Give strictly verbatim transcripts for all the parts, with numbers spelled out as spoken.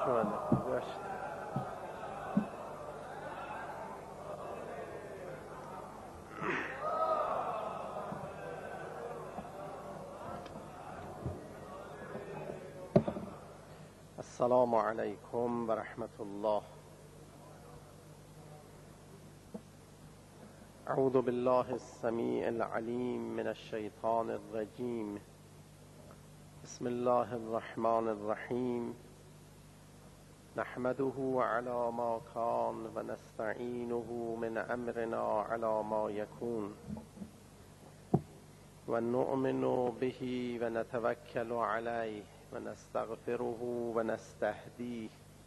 اومده داشت. السلام علیکم و رحمت الله. اعوذ بالله السمیع العلیم من الشیطان الرجیم. بسم الله الرحمن الرحیم. نحمده علی ما کان و نستعینه من امرنا علی ما یکون و نؤمن به و نتوکل علیه و نستغفره و نستهدیه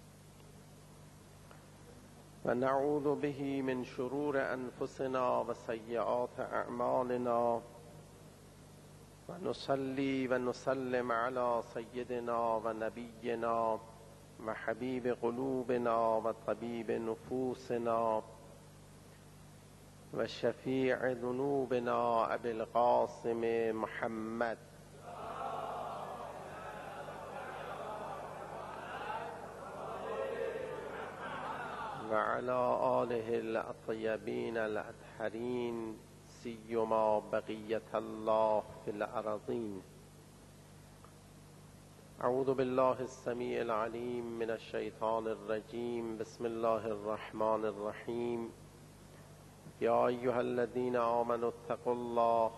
و نعوذ به من شرور انفسنا و سیئات اعمالنا و نصلی و نسلم علی سیدنا و نبینا و حبیب قلوبنا و طبیب نفوسنا و شفیع ذنوبنا ابی القاسم محمد و علی آله الاطیبین الاطهرین سیما بقیت الله فی الارضین. اعوذ بالله السمیع العلیم من الشیطان الرجیم. بسم الله الرحمن الرحیم. یا ایها الذین آمنوا اتقوا الله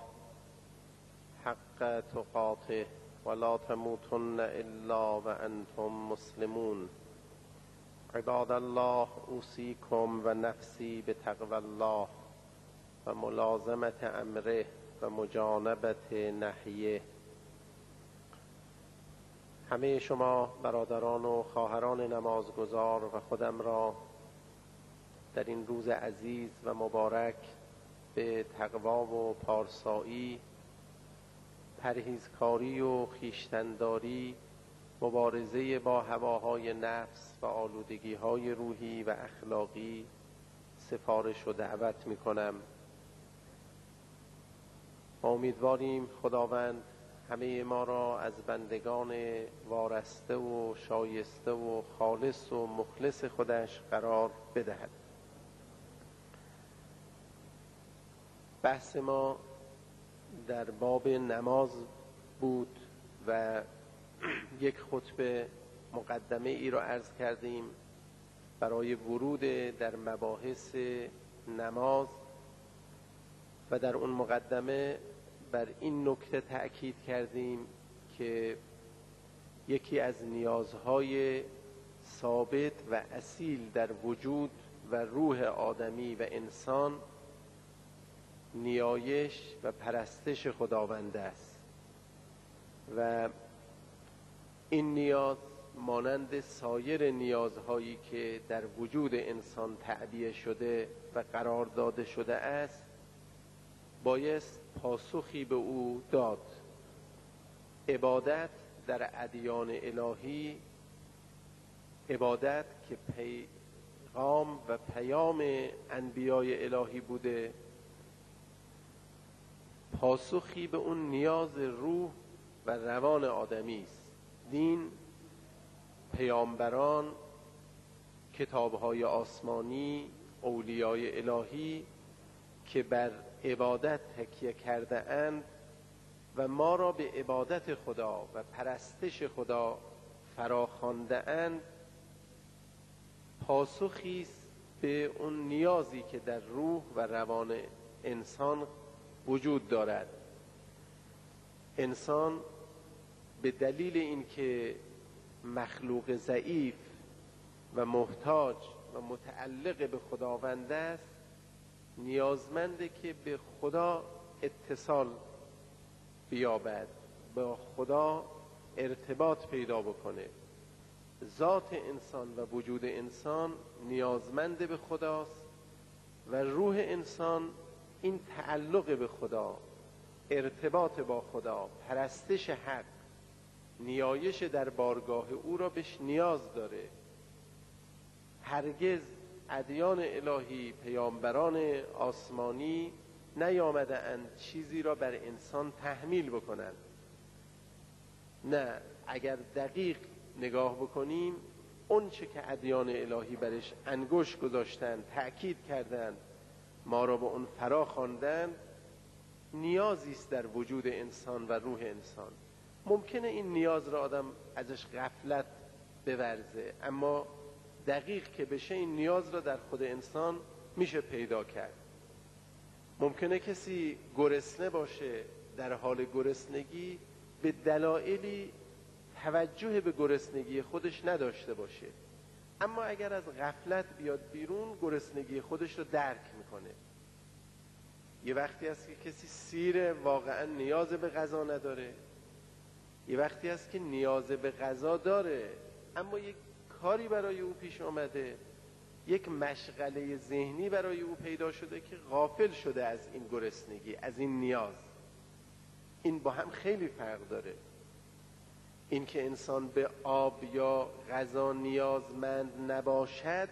حق تقاته ولا تموتن الا وانتم مسلمون. عباد الله اوصیکم و نفسی بتقوی الله و ملازمت امره و مجانبت نهیه. همه شما برادران و خواهران نمازگزار و خودم را در این روز عزیز و مبارک به تقوا و پارسایی، پرهیزکاری و خویشتن‌داری، مبارزه با هواهای نفس و آلودگی‌های روحی و اخلاقی سفارش و دعوت می‌کنم. امیدواریم خداوند همه ما را از بندگان وارسته و شایسته و خالص و مخلص خودش قرار بدهد. بحث ما در باب نماز بود و یک خطبه مقدمه ای را عرض کردیم برای ورود در مباحث نماز و در اون مقدمه بر این نکته تأکید کردیم که یکی از نیازهای ثابت و اصیل در وجود و روح آدمی و انسان نیایش و پرستش خداوند است و این نیاز مانند سایر نیازهایی که در وجود انسان تعبیه شده و قرار داده شده است بایست پاسخی به او داد. عبادت در ادیان الهی، عبادت که پیغام و پیام انبیای الهی بوده، پاسخی به اون نیاز روح و روان آدمی است. دین، پیامبران، کتاب‌های آسمانی، اولیای الهی که بر عبادت تکیه کرده اند و ما را به عبادت خدا و پرستش خدا فراخوانده اند، پاسخی است به اون نیازی که در روح و روان انسان وجود دارد. انسان به دلیل اینکه مخلوق ضعیف و محتاج و متعلق به خداوند است، نیازمنده که به خدا اتصال بیابد، با خدا ارتباط پیدا بکنه. ذات انسان و وجود انسان نیازمند به خداست و روح انسان این تعلق به خدا، ارتباط با خدا، پرستش حق، نیایش در بارگاه او را بهش نیاز داره. هرگز ادیان الهی، پیامبران آسمانی نیامده اند چیزی را بر انسان تحمیل بکنند. نه، اگر دقیق نگاه بکنیم اون چه که ادیان الهی برش انگشت گذاشتن، تأکید کردند، ما را به اون فرا خواندند، نیازی است در وجود انسان و روح انسان. ممکنه این نیاز را آدم ازش غفلت بورزه، اما دقیق که بشه این نیاز را در خود انسان میشه پیدا کرد. ممکنه کسی گرسنه باشه، در حال گرسنگی به دلایلی توجه به گرسنگی خودش نداشته باشه، اما اگر از غفلت بیاد بیرون گرسنگی خودش رو درک میکنه. یه وقتی هست که کسی سیر، واقعا نیاز به غذا نداره، یه وقتی هست که نیاز به غذا داره اما یک کاری برای او پیش آمده، یک مشغله ذهنی برای او پیدا شده که غافل شده از این گرسنگی، از این نیاز. این با هم خیلی فرق داره. این که انسان به آب یا غذا نیازمند نباشد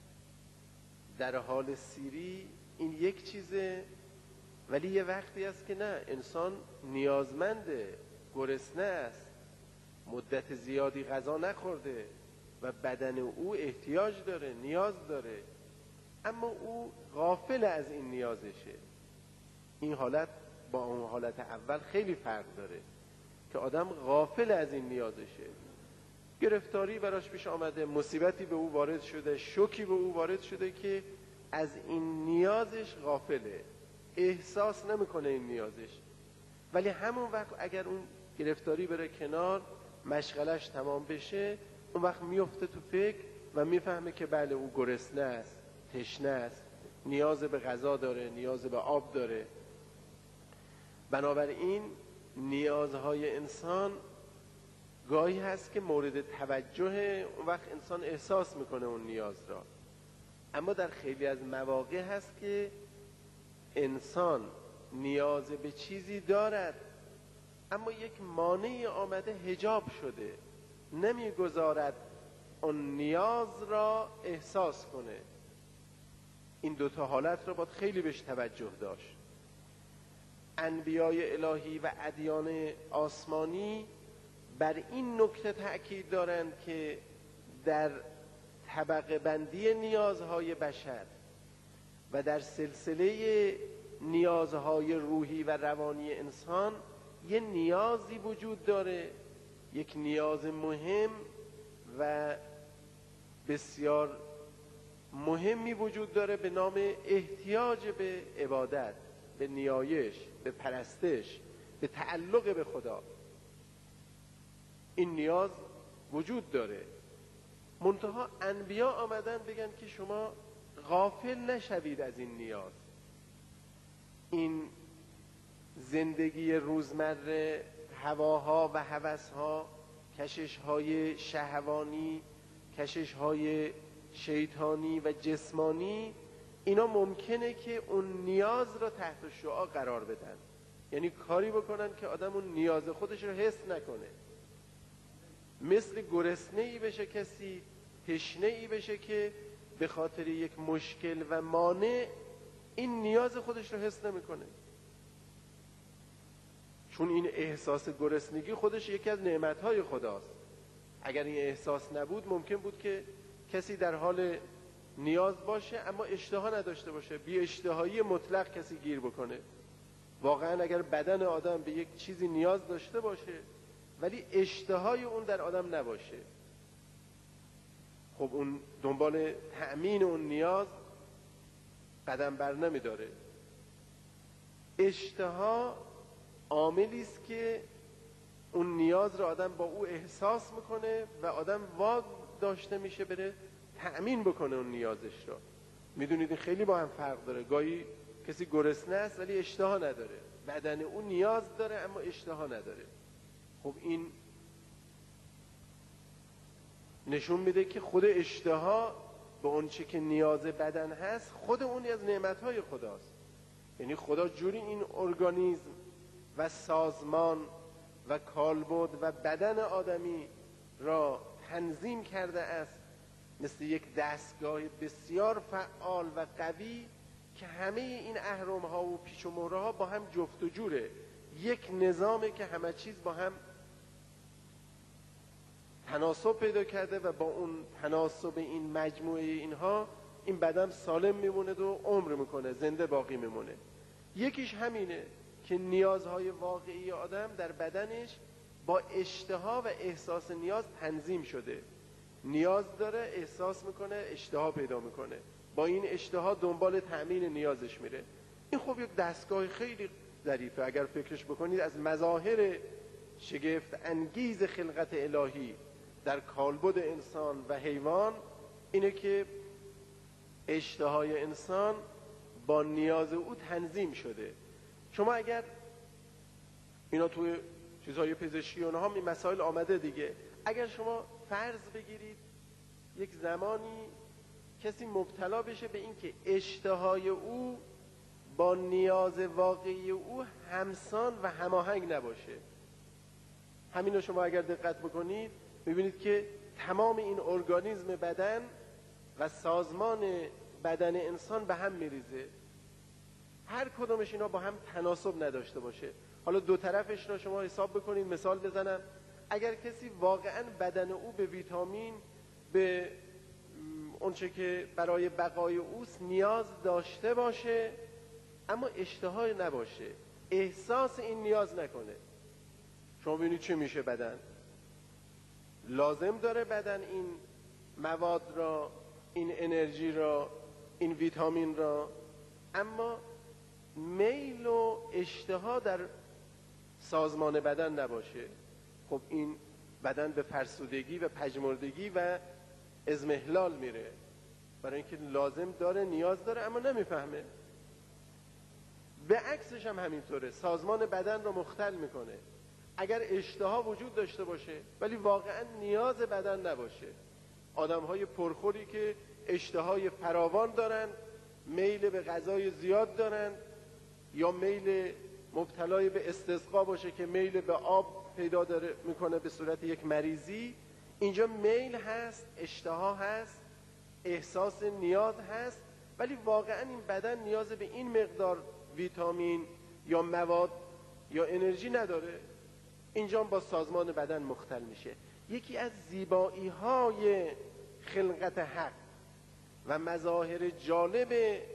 در حال سیری، این یک چیزه، ولی یه وقتی است که نه، انسان نیازمنده، گرسنه است، مدت زیادی غذا نخورده و بدن او احتیاج داره، نیاز داره، اما او غافل از این نیازشه. این حالت با اون حالت اول خیلی فرق داره که آدم غافل از این نیازشه. گرفتاری براش پیش آمده، مصیبتی به او وارد شده، شوکی به او وارد شده که از این نیازش غافله، احساس نمیکنه این نیازش. ولی همون وقت اگر اون گرفتاری بره کنار، مشغلش تمام بشه، اون وقت میفته تو فکر و میفهمه که بله او گرسنه است، تشنه است، نیاز به غذا داره، نیاز به آب داره. بنابراین نیازهای انسان گاهی هست که مورد توجه، اون وقت انسان احساس میکنه اون نیاز را. اما در خیلی از مواقع هست که انسان نیاز به چیزی دارد اما یک مانعی آمده، حجاب شده، نمیگذارد اون نیاز را احساس کنه. این دوتا حالت را باید خیلی بهش توجه داشت. انبیای الهی و ادیان آسمانی بر این نکته تأکید دارند که در طبقه بندی نیازهای بشر و در سلسله نیازهای روحی و روانی انسان یه نیازی وجود داره، یک نیاز مهم و بسیار مهمی وجود داره به نام احتیاج به عبادت، به نیایش، به پرستش، به تعلق به خدا. این نیاز وجود داره. منتها انبیا آمدن بگن که شما غافل نشوید از این نیاز. این زندگی روزمره، هواها و هوسها، کشش‌های شهوانی، کشش‌های شیطانی و جسمانی، اینا ممکنه که اون نیاز را تحت شعاع قرار بدن، یعنی کاری بکنن که آدم اون نیاز خودش رو حس نکنه. مثل گرسنه‌ای بشه کسی، تشنه‌ای بشه که به خاطر یک مشکل و مانع این نیاز خودش رو حس نمیکنه. چون این احساس گرسنگی خودش یکی از نعمتهای خداست. اگر این احساس نبود ممکن بود که کسی در حال نیاز باشه اما اشتها نداشته باشه، بی اشتهایی مطلق کسی گیر بکنه. واقعا اگر بدن آدم به یک چیزی نیاز داشته باشه ولی اشتهای اون در آدم نباشه، خب اون دنبال تأمین اون نیاز قدم بر نمی داره. اشتها عاملی است که اون نیاز را آدم با او احساس میکنه و آدم واد داشته میشه بره تأمین بکنه اون نیازش را. میدونید این خیلی با هم فرق داره. گاهی کسی گرسنه است ولی اشتها نداره، بدن اون نیاز داره اما اشتها نداره. خب این نشون میده که خود اشتها به اون چه که نیاز بدن هست، خود اون از نعمتهای خداست. یعنی خدا جوری این ارگانیسم و سازمان و کالبد و بدن آدمی را تنظیم کرده است مثل یک دستگاه بسیار فعال و قوی که همه این اهرم ها و پیچ و مهره ها با هم جفت و جوره، یک نظامه که همه چیز با هم تناسب پیدا کرده و با اون تناسب این مجموعه اینها این بدن سالم میمونه و عمر میکنه، زنده باقی میمونه. یکیش همینه که نیازهای واقعی آدم در بدنش با اشتها و احساس نیاز تنظیم شده. نیاز داره، احساس میکنه، اشتها پیدا میکنه، با این اشتها دنبال تأمین نیازش میره. این خب یک دستگاه خیلی ظریفه. اگر فکرش بکنید از مظاهر شگفت انگیز خلقت الهی در کالبد انسان و حیوان اینه که اشتهای انسان با نیاز او تنظیم شده. شما اگر اینا توی چیزهای پزشکی اونها می مسائل آمده دیگه، اگر شما فرض بگیرید یک زمانی کسی مبتلا بشه به این که اشتهای او با نیاز واقعی او همسان و هماهنگ نباشه، همین رو شما اگر دقت بکنید میبینید که تمام این ارگانیسم بدن و سازمان بدن انسان به هم میریزه. هر کدومش اینا با هم تناسب نداشته باشه. حالا دو طرفش رو شما حساب بکنید. مثال بزنم، اگر کسی واقعا بدن او به ویتامین، به اونچه که برای بقای اوست نیاز داشته باشه اما اشتهای نباشه، احساس این نیاز نکنه، شما ببینید چه میشه؟ بدن لازم داره، بدن این مواد را، این انرژی را، این ویتامین را، اما میل و اشتها در سازمان بدن نباشه. خب این بدن به فرسودگی و پژمردگی و اضمحلال میره، برای اینکه لازم داره، نیاز داره اما نمیفهمه. به عکسش هم همینطوره، سازمان بدن رو مختل میکنه. اگر اشتها وجود داشته باشه ولی واقعا نیاز بدن نباشه، آدم های پرخوری که اشتهای فراوان دارن، میل به غذای زیاد دارن، یا میل مبتلای به استسقا باشه که میل به آب پیدا داره میکنه به صورت یک مریضی، اینجا میل هست، اشتها هست، احساس نیاز هست، ولی واقعا این بدن نیاز به این مقدار ویتامین یا مواد یا انرژی نداره. اینجا با سازمان بدن مختل میشه. یکی از زیبایی های خلقت حق و مظاهر جالب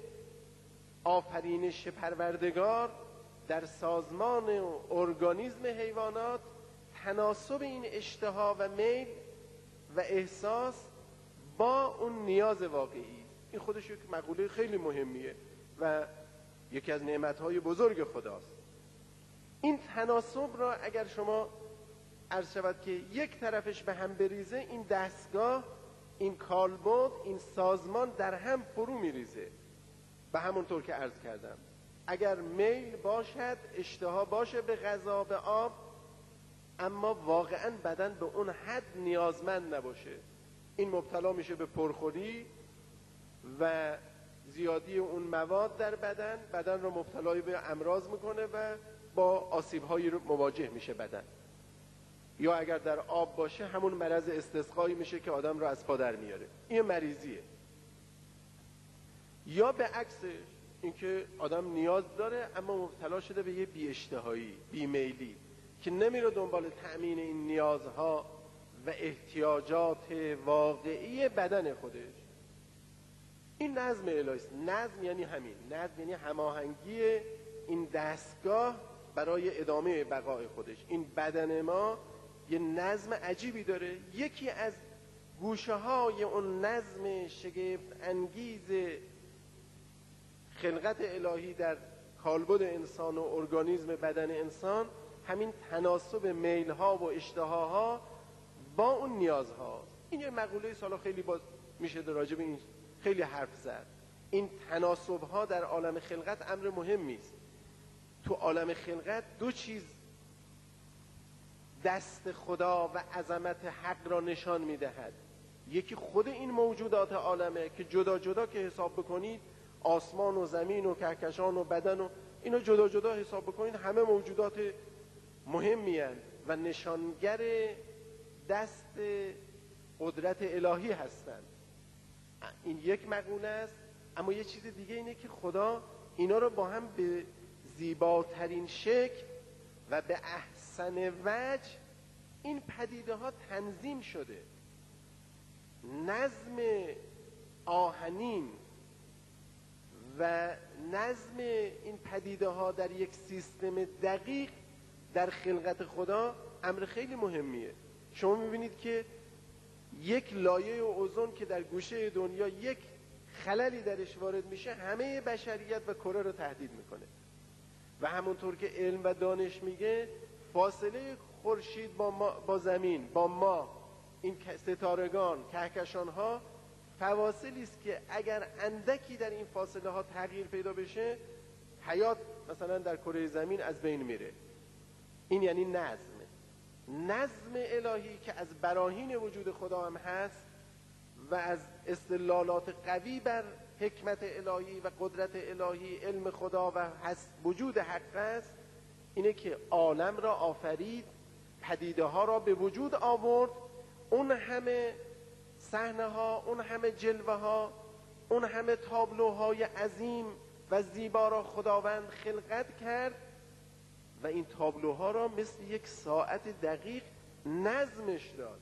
آفرینش پروردگار در سازمان ارگانیسم حیوانات تناسب این اشتها و میل و احساس با اون نیاز واقعی. این خودش یک مقوله خیلی مهمیه و یکی از نعمتهای بزرگ خداست. این تناسب را اگر شما عرض شود که یک طرفش به هم بریزه، این دستگاه، این کالبد، این سازمان در هم فرو میریزه. به همونطور که عرض کردم، اگر میل باشد، اشتها باشه به غذا، به آب، اما واقعا بدن به اون حد نیازمند نباشه، این مبتلا میشه به پرخوری و زیادی اون مواد در بدن، بدن رو مبتلای به امراض میکنه و با آسیب‌هایی رو مواجه میشه بدن. یا اگر در آب باشه همون مرض استسقایی میشه که آدم رو از پا در میاره، این مریضیه. یا به عکسش اینکه آدم نیاز داره اما مبتلا شده به یه بی اشتهایی، بی میلی که نمیره دنبال تأمین این نیازها و احتیاجات واقعی بدن خودش. این نظم الهی است. نظم یعنی همین، نظم یعنی هماهنگی این دستگاه برای ادامه بقای خودش. این بدن ما یه نظم عجیبی داره. یکی از گوشه های اون نظم شگفت انگیز خلقت الهی در کالبد انسان و ارگانیسم بدن انسان همین تناسب میل ها و اشتهاها با اون نیازها. این یه مقوله سالا خیلی باز میشه در راجع به این خیلی حرف زد. این تناسب ها در عالم خلقت امر مهمی است. تو عالم خلقت دو چیز دست خدا و عظمت حق را نشان میدهد. یکی خود این موجودات عالمه که جدا جدا که حساب بکنید، آسمان و زمین و کهکشان و بدن و اینو جدا جدا حساب بکنید، همه موجودات مهمی هستند و نشانگر دست قدرت الهی هستند. این یک مقوله است. اما یه چیز دیگه اینه که خدا اینا رو با هم به زیباترین شکل و به احسن وجه این پدیده ها تنظیم شده، نظم آهنین و نظم این پدیده ها در یک سیستم دقیق در خلقت خدا امر خیلی مهمیه. شما میبینید که یک لایه اوزون که در گوشه دنیا یک خللی درش وارد میشه همه بشریت و کره رو تهدید میکنه و همونطور که علم و دانش میگه فاصله خورشید با, ما با زمین با ما این ستارگان کهکشان ها فواصلی است که اگر اندکی در این فاصله ها تغییر پیدا بشه حیات مثلا در کره زمین از بین میره. این یعنی نظم نظم الهی که از براهین وجود خدا هم هست و از استدلالات قوی بر حکمت الهی و قدرت الهی علم خدا و هست وجود حق است. اینه که عالم را آفرید، پدیده ها را به وجود آورد، اون همه صحنه ها، اون همه جلوه ها، اون همه تابلوهای عظیم و زیبا را خداوند خلقت کرد و این تابلوها را مثل یک ساعت دقیق نظمش داد.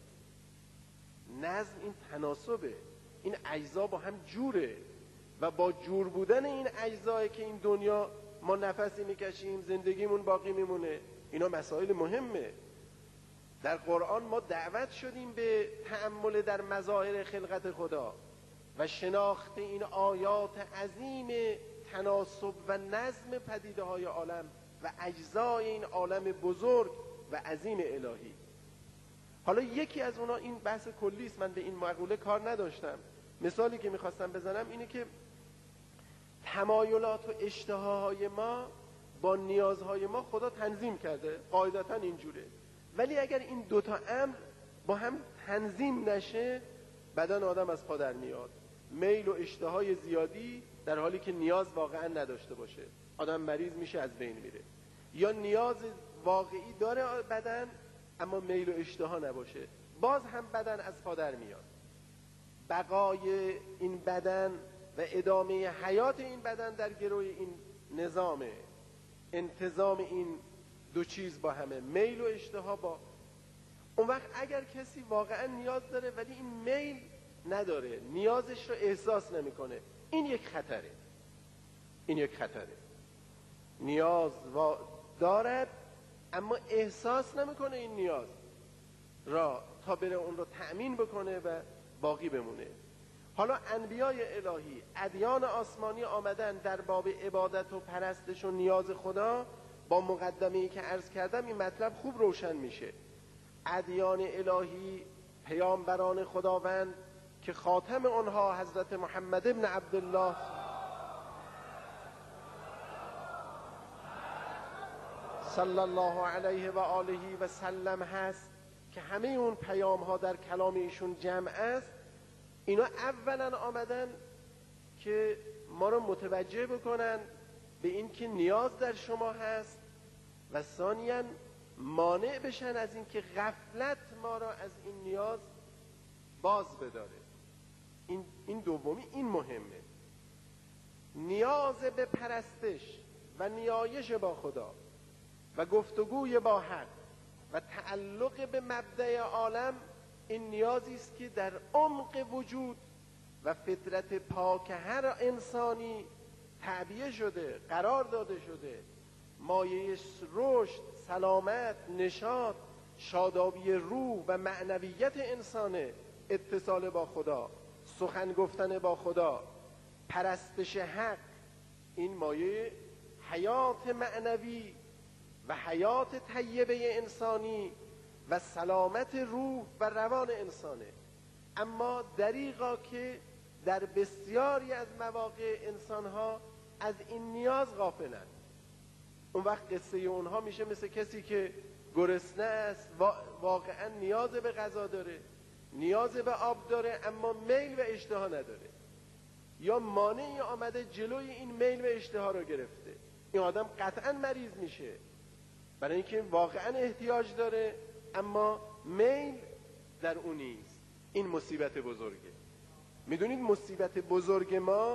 نظم این تناسبه، این اجزا با هم جوره و با جور بودن این اجزایی که این دنیا ما نفسی میکشیم، زندگیمون باقی میمونه. اینا مسائل مهمه. در قرآن ما دعوت شدیم به تأمل در مظاهر خلقت خدا و شناخت این آیات عظیم تناسب و نظم پدیده های عالم و اجزای این عالم بزرگ و عظیم الهی. حالا یکی از اونا این بحث کلی است، من به این مقوله کار نداشتم. مثالی که میخواستم بزنم اینه که تمایلات و اشتهاهای ما با نیازهای ما خدا تنظیم کرده، قاعدتا اینجوره. ولی اگر این دوتا امر با هم تنظیم نشه بدن آدم از پا در میاد. میل و اشتهای زیادی در حالی که نیاز واقعا نداشته باشه آدم مریض میشه، از بین میره. یا نیاز واقعی داره بدن اما میل و اشتها نباشه، باز هم بدن از پا در میاد. بقای این بدن و ادامه حیات این بدن در گروی این نظامه، انتظام این دو چیز با همه، میل و اشتها. با اون وقت اگر کسی واقعا نیاز داره ولی این میل نداره، نیازش رو احساس نمیکنه، این یک خطره. این یک خطره. نیاز دارد اما احساس نمیکنه این نیاز را تا بره اون رو تأمین بکنه و باقی بمونه. حالا انبیای الهی، ادیان آسمانی آمدن در باب عبادت و پرستش و نیاز خدا. با مقدمه‌ای که عرض کردم این مطلب خوب روشن میشه. ادیان الهی، پیامبران خداوند که خاتم آنها حضرت محمد ابن عبدالله صلی الله علیه و آله و سلم هست که همه اون پیام ها در کلام ایشون جمع است. اینا اولا آمدن که ما رو متوجه بکنن به این که نیاز در شما هست و ثانیاً مانع بشن از این که غفلت ما را از این نیاز باز بداره. این این دومی این مهمه. نیاز به پرستش و نیایش با خدا و گفتگوی با حق و تعلق به مبدأ عالم، این نیازی است که در عمق وجود و فطرت پاک هر انسانی تعبیه شده، قرار داده شده. مایه رشد، سلامت، نشاط، شادابی روح و معنویت انسانه. اتصال با خدا، سخن گفتن با خدا، پرستش حق، این مایه حیات معنوی و حیات طیبه انسانی و سلامت روح و روان انسانه. اما دریغا که در بسیاری از مواقع انسانها از این نیاز غافلند. اون وقت قصه اونها میشه مثل کسی که گرسنه است، واقعا نیاز به غذا داره، نیاز به آب داره اما میل و اشتها نداره، یا مانعی آمده جلوی این میل و اشتها رو گرفته. این آدم قطعا مریض میشه برای اینکه واقعا احتیاج داره اما میل در اون نیست. این مصیبت بزرگه. میدونید مصیبت بزرگ ما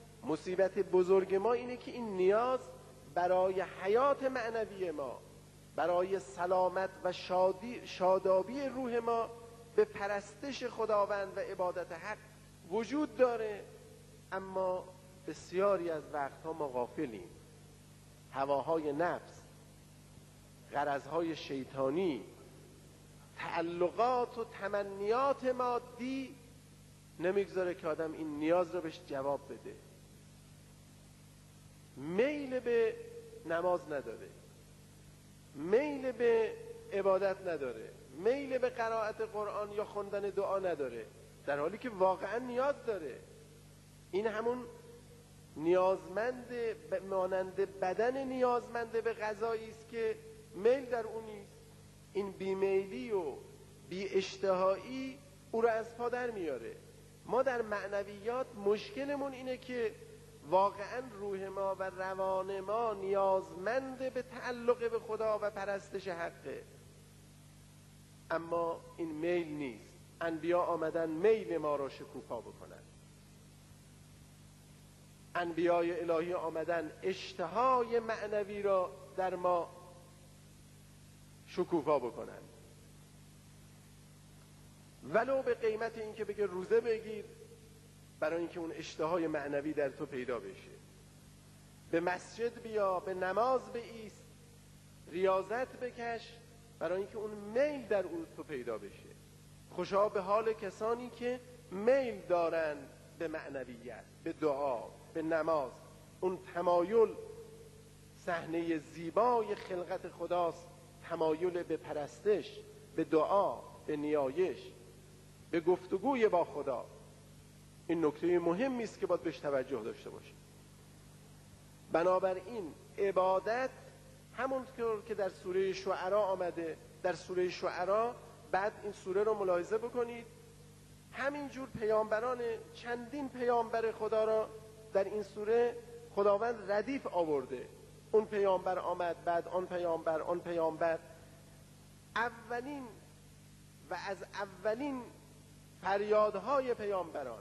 مصیبت بزرگ ما اینه که این نیاز برای حیات معنوی ما برای سلامت و شادی شادابی روح ما به پرستش خداوند و عبادت حق وجود داره، اما بسیاری از وقتها ما غافلیم. هواهای نفس، غرضهای شیطانی، تعلقات و تمنیات مادی نمیگذاره که آدم این نیاز رو بهش جواب بده. میل به نماز نداره، میل به عبادت نداره، میل به قرائت قرآن یا خوندن دعا نداره، در حالی که واقعا نیاز داره. این همون نیازمند مانند بدن نیازمند به غذایی است که میل در اون نیست. این بیمیلی و بی اشتهایی او را از پا در میاره. ما در معنویات مشکلمون اینه که واقعا روح ما و روان ما نیازمند به تعلق به خدا و پرستش حقه، اما این میل نیست. انبیا آمدن میل ما را شکوفا بکنن، انبیای الهی آمدن اشتهای معنوی را در ما شکوفا بکنن، ولو به قیمت این که بگه روزه بگیر برای اینکه اون اشتهای معنوی در تو پیدا بشه، به مسجد بیا، به نماز بایست، ریاضت بکش برای اینکه اون میل در اون تو پیدا بشه. خوشا به حال کسانی که میل دارن به معنویت، به دعا، به نماز. اون تمایل صحنه زیبای خلقت خداست، تمایل به پرستش، به دعا، به نیایش، به گفتگوی با خدا. این نکته مهمی است که باید بهش توجه داشته باشیم. بنابراین عبادت همونطور که در سوره شعراء آمده، در سوره شعراء بعد این سوره رو ملاحظه بکنید، همینجور پیامبران، چندین پیامبر خدا را در این سوره خداوند ردیف آورده. اون پیامبر آمد، بعد آن پیامبر، آن پیامبر. اولین و از اولین فریادهای پیامبران،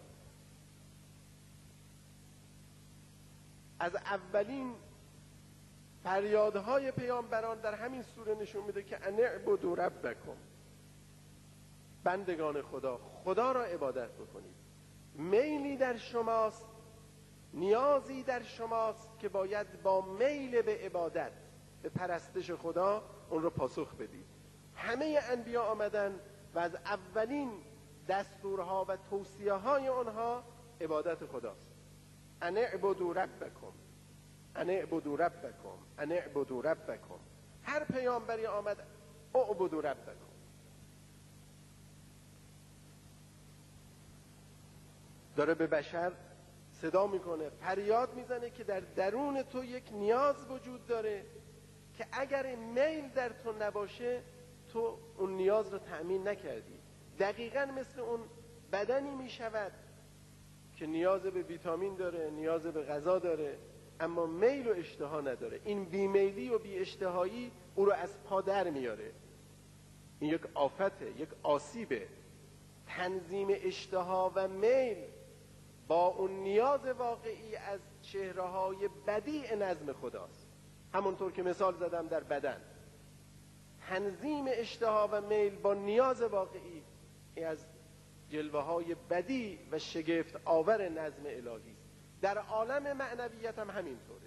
از اولین فریادهای پیامبران در همین سوره نشون میده که ان اعبدوا ربکم، بندگان خدا، خدا را عبادت بکنید. میلی در شماست، نیازی در شماست که باید با میل به عبادت، به پرستش خدا اون رو پاسخ بدید. همه انبیا آمدن و از اولین دستورها و توصیه های آنها عبادت خداست. ان اعبدوا ربکم، ان اعبدوا ربکم، ان اعبدوا ربکم. هر پیامبری آمد اعبدوا ربکم. داره به بشر صدا میکنه، فریاد میزنه که در درون تو یک نیاز وجود داره که اگر میل در تو نباشه تو اون نیاز رو تأمین نکردی. دقیقاً مثل اون بدنی میشود که نیاز به ویتامین داره، نیاز به غذا داره، اما میل و اشتها نداره. این بیمیلی و بی اشتهایی او رو از پا در میاره. این یک آفته، یک آسیبه. تنظیم اشتها و میل با اون نیاز واقعی از چهره‌های بدیع نظم خداست. همونطور که مثال زدم در بدن، تنظیم اشتها و میل با نیاز واقعی از جلوه‌های بدیع و شگفت آور نظم الهی است. در عالم معنویت هم همینطوره.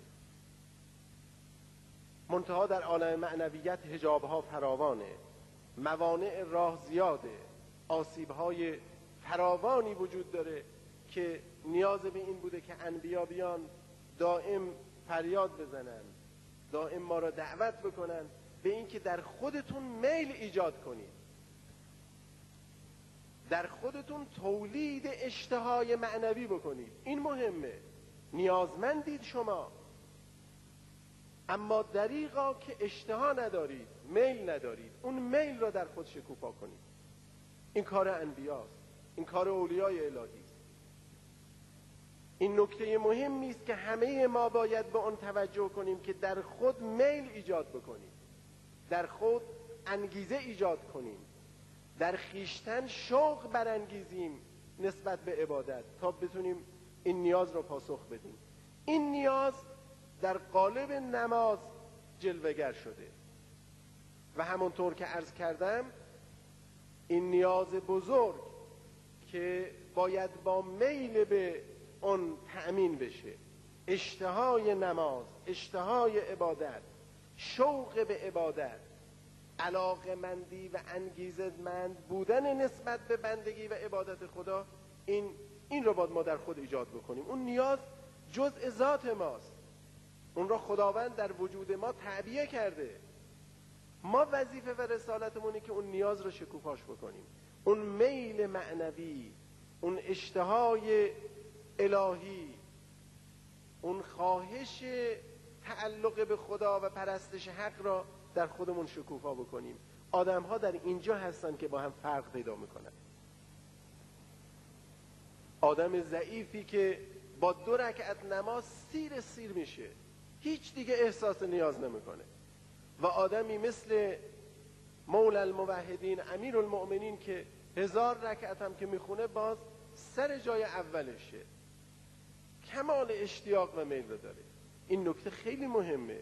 منتها در عالم معنویت حجاب‌ها فراوانه، موانع راه زیاده، آسیب‌های فراوانی وجود داره که نیاز به این بوده که انبیا بیان دائم فریاد بزنن، دائم ما را دعوت بکنن به این که در خودتون میل ایجاد کنید، در خودتون تولید اشتهای معنوی بکنید. این مهمه. نیازمندید شما، اما دریغا که اشتها ندارید، میل ندارید، اون میل را در خود شکوفا کنید. این کار انبیاست، این کار اولیای الهی است. این نکته مهمی است که همه ما باید به آن توجه کنیم که در خود میل ایجاد بکنیم، در خود انگیزه ایجاد کنیم، در خیشتن شوق برانگیزیم نسبت به عبادت تا بتونیم این نیاز را پاسخ بدیم. این نیاز در قالب نماز جلوه‌گر شده. و همونطور که عرض کردم این نیاز بزرگ که باید با میل به اون تأمین بشه، اشتهای نماز، اشتهای عبادت، شوق به عبادت، علاقه‌مندی و انگیزه‌مند بودن نسبت به بندگی و عبادت خدا، این این رو باید ما در خود ایجاد بکنیم. اون نیاز جزء ذات ماست، اون را خداوند در وجود ما تعبیه کرده. ما وظیفه و رسالتمونه که اون نیاز رو شکوفاش بکنیم. اون میل معنوی، اون اشتهای الهی، اون خواهش تعلق به خدا و پرستش حق را در خودمون شکوفا بکنیم. آدم ها در اینجا هستن که با هم فرق پیدا میکنن. آدم ضعیفی که با دو رکعت نماز سیر سیر میشه، هیچ دیگه احساس نیاز نمیکنه، و آدمی مثل مولا الموحدین امیر المؤمنین که هزار رکعت هم که میخونه باز سر جای اولشه، کمال اشتیاق و میل داره. این نکته خیلی مهمه.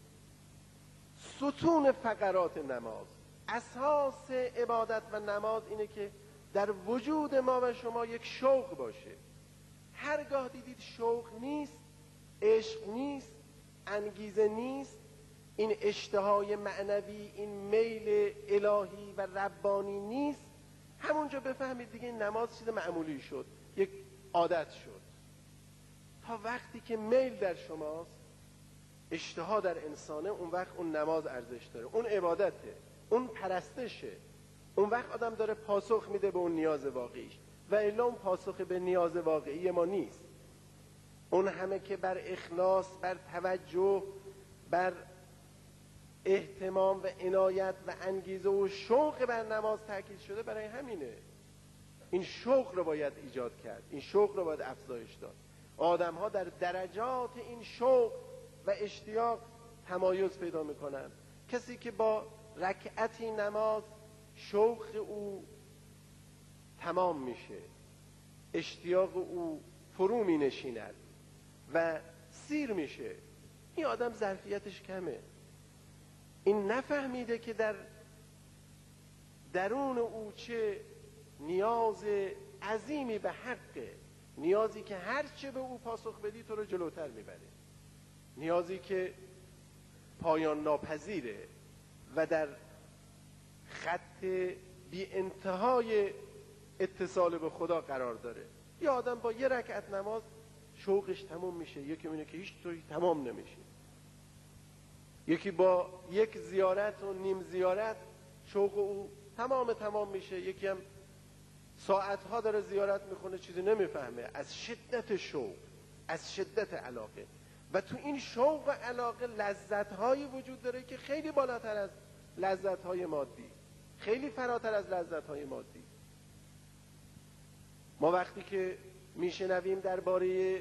ستون فقرات نماز، اساس عبادت و نماز اینه که در وجود ما و شما یک شوق باشه. هرگاه دیدید شوق نیست، عشق نیست، انگیزه نیست، این اشتهای معنوی، این میل الهی و ربانی نیست، همونجا بفهمید دیگه این نماز چیز معمولی شد، یک عادت شد. تا وقتی که میل در شماست، اشتها در انسانه، اون وقت اون نماز ارزش داره، اون عبادته، اون پرستشه. اون وقت آدم داره پاسخ میده به اون نیاز واقعیش، و الا اون پاسخ به نیاز واقعی ما نیست. اون همه که بر اخلاص، بر توجه، بر اهتمام و عنایت و انگیزه و شوق بر نماز تاکید شده، برای همینه. این شوق رو باید ایجاد کرد، این شوق رو باید افزایش داد. آدم ها در درجات این شوق و اشتیاق تمایز پیدا میکنن. کسی که با رکعتی نماز شوق او تمام میشه، اشتیاق او فرو می نشیند و سیر میشه، این آدم ظرفیتش کمه. این نفهمیده که در درون او چه نیاز عظیمی به حقه، نیازی که هر چه به او پاسخ بدی تو رو جلوتر میبره، نیازی که پایان ناپذیره و در خط بی انتهای اتصال به خدا قرار داره. یه آدم با یه رکعت نماز شوقش تمام میشه، یکی میونه که هیچ طوری تمام نمیشه. یکی با یک زیارت و نیم زیارت شوق او تمام تمام میشه، یکی هم ساعتها داره زیارت میخونه چیزی نمیفهمه از شدت شوق، از شدت علاقه. و تو این شوق و علاقه لذت‌هایی وجود داره که خیلی بالاتر از لذت‌های مادی، خیلی فراتر از لذت‌های مادی. ما وقتی که میشنویم درباره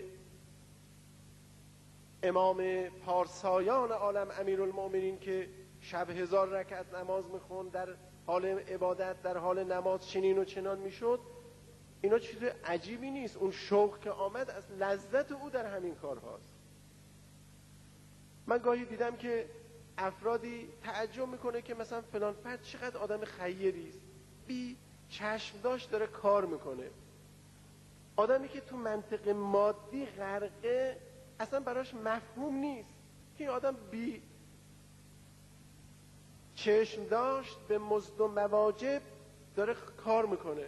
امام پارسایان عالم امیرالمؤمنین که شب هزار رکعت نماز میخوند، در حال عبادت، در حال نماز چنین و چنان میشد، اینا چیز عجیبی نیست. اون شوق که آمد از لذت او در همین کار هاست. من گاهی دیدم که افرادی تعجب میکنه که مثلا فلان فرد چقدر آدم خیری است، بی چشم داشت داره کار میکنه. آدمی که تو منطق مادی غرقه اصلا براش مفهوم نیست که این آدم بی چشم داشت به مزد و مواجب داره کار میکنه،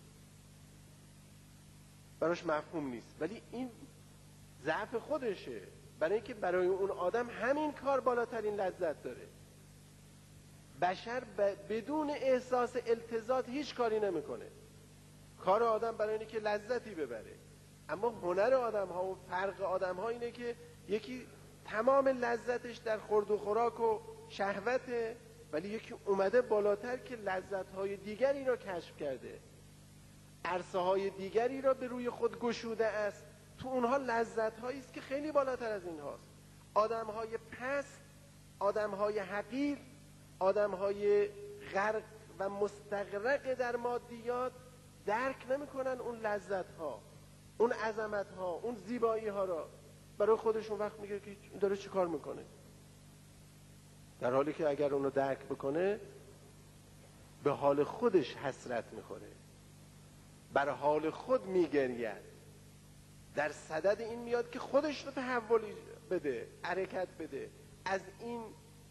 براش مفهوم نیست. ولی این ضعف خودشه، برای اینکه برای اون آدم همین کار بالاترین لذت داره. بشر بدون احساس التذات هیچ کاری نمیکنه. کار آدم برای اینه که لذتی ببره، اما هنر آدم ها و فرق آدم ها اینه که یکی تمام لذتش در خورد و خوراک و شهوته، ولی یکی اومده بالاتر که لذت های دیگری را کشف کرده، عرصه های دیگری را به روی خود گشوده است، تو اونها لذت هایی است که خیلی بالاتر از این هاست. آدم های پست، آدم های حقیر، آدم های غرق و مستغرق در مادیات درک نمیکنن اون لذت ها، اون عظمت ها، اون زیبایی ها را. برای خودشون وقت میگه که داره چی کار میکنه. در حالی که اگر اونو درک بکنه به حال خودش حسرت میخوره، بر حال خود میگرید، در صدد این میاد که خودش رو تحول بده، حرکت بده، از این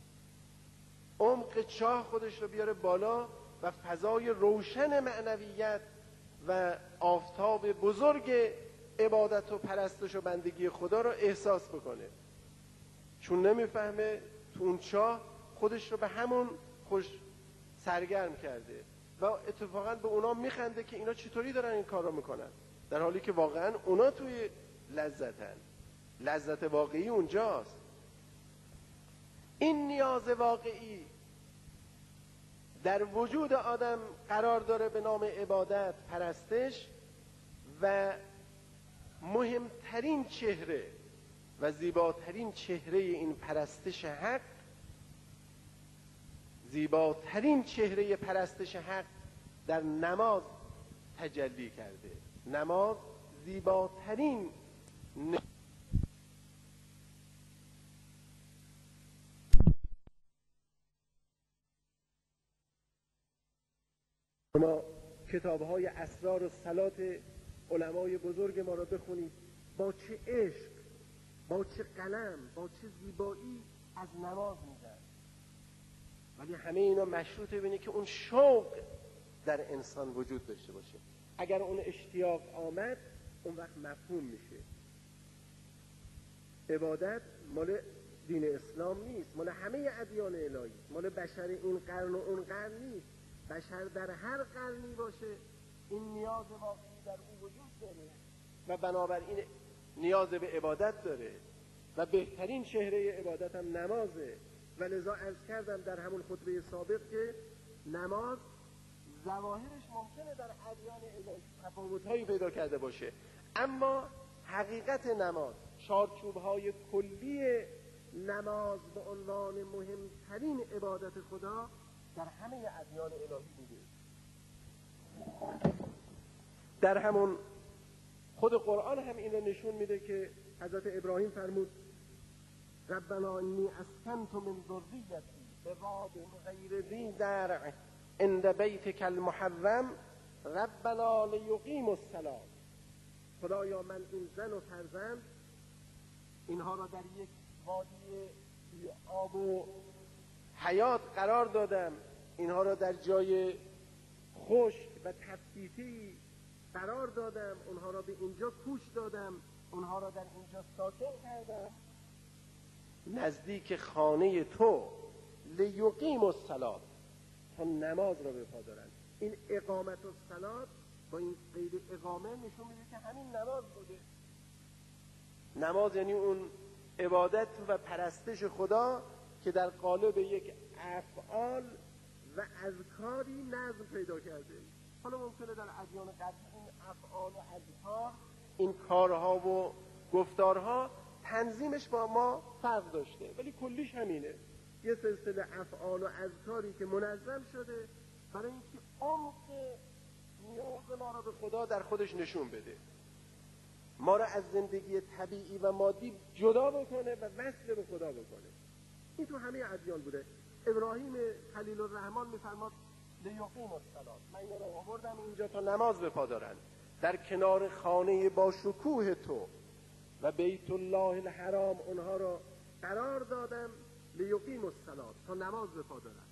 عمق چاه خودش رو بیاره بالا و فضای روشن معنویت و آفتاب بزرگ عبادت و پرستش و بندگی خدا رو احساس بکنه. چون نمیفهمه تو اون چاه خودش رو به همون خوش سرگرم کرده و اتفاقا به اونا میخنده که اینا چطوری دارن این کار رو میکنن، در حالی که واقعا اونا توی لذتن. لذت واقعی اونجاست. این نیاز واقعی در وجود آدم قرار داره به نام عبادت، پرستش و مهمترین چهره و زیباترین چهره این پرستش حق، زیباترین چهره پرستش حق در نماز تجلی کرده. نماز زیباترین ن... شما کتاب‌های اسرار و صلات علمای بزرگ ما را بخونید، با چه عشق، با چه قلم، با چه زیبایی از نماز میگن. ولی همه اینا مشروط بینه که اون شوق در انسان وجود داشته باشه. اگر اون اشتیاق آمد، اون وقت مفهوم میشه. عبادت مال دین اسلام نیست، مال همه ادیان الهی، مال بشر این قرن و اون قرن نیست. بشر در هر قرنی باشه این نیاز واقعی در اون وجود داره و بنابراین نیاز به عبادت داره و بهترین چهره عبادت هم نمازه. و لذا عرض کردم در همون خطبه سابق که نماز ظواهرش ممکنه در ادیان الهی تفاوت‌هایی پیدا کرده باشه، اما حقیقت نماز، چارچوب‌های کلی نماز به عنوان مهمترین عبادت خدا در همه ادیان الهی بوده. در همون خود قرآن هم این رو نشون میده که حضرت ابراهیم فرمود ربنا انی اسکنت من ذریتی بواد غیر ذی زرع عند بیتک المحرم ربنا لیقیموا الصلاة. خدایا من این زن و فرزند اینها را در یک وادی آب و حیات قرار دادم، اینها را در جای خشک و تفتیتی قرار دادم، اونها را به اینجا کوش دادم، اونها را در اینجا ساکن کردم نزدیک خانه تو لیقیموا الصلاة، تا نماز را به پا دارن. این اقامت الصلاة با این قید اقامه نشون میده که همین نماز بوده. نماز یعنی اون عبادت و پرستش خدا که در قالب یک افعال و اذکاری نظم پیدا کرده. حالا ممکنه در ادیان قدیم این افعال و اذکار، این کارها و گفتارها تنظیمش با ما فرق داشته، ولی کلیش همینه، یه سلسله افعال و اذکاری که منظم شده برای اینکه عمق نیاز ما را به خدا در خودش نشون بده، ما را از زندگی طبیعی و مادی جدا بکنه و وصل به خدا بکنه. این تو همه ادیان بوده. ابراهیم خلیل الرحمن میفرماد لیقیموا الصلاة، من اینا رو آوردم اینجا تا نماز به پا دارن در کنار خانه با شکوه تو و بیت الله الحرام، اونها را قرار دادم لیقیموا الصلاة، تا نماز به پا دارن.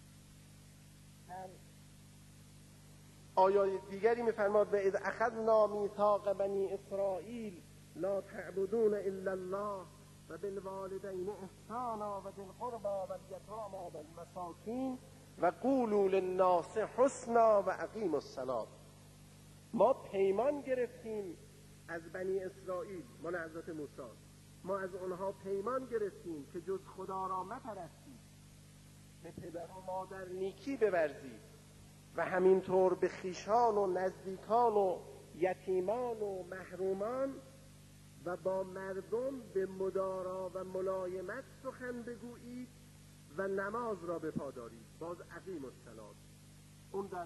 آیات دیگری میفرماد و اذ اخذنا میثاق بنی اسرائیل لا تعبدون الا الله و بالوالدین احسانا و ذی القربى والیتامی والمساکین و قولوا للناس حسنا و اقیموا الصلاة. ما پیمان گرفتیم از بنی اسرائیل، مال حضرت موسی، ما از اونها پیمان گرفتیم که جز خدا را مپرستید، به پدر و مادر نیکی بورزید و همینطور به خویشان و نزدیکان و یتیمان و محرومان و با مردم به مدارا و ملایمت سخن بگویید و نماز را به پا دارید. باز اقیموا الصلاة، اون در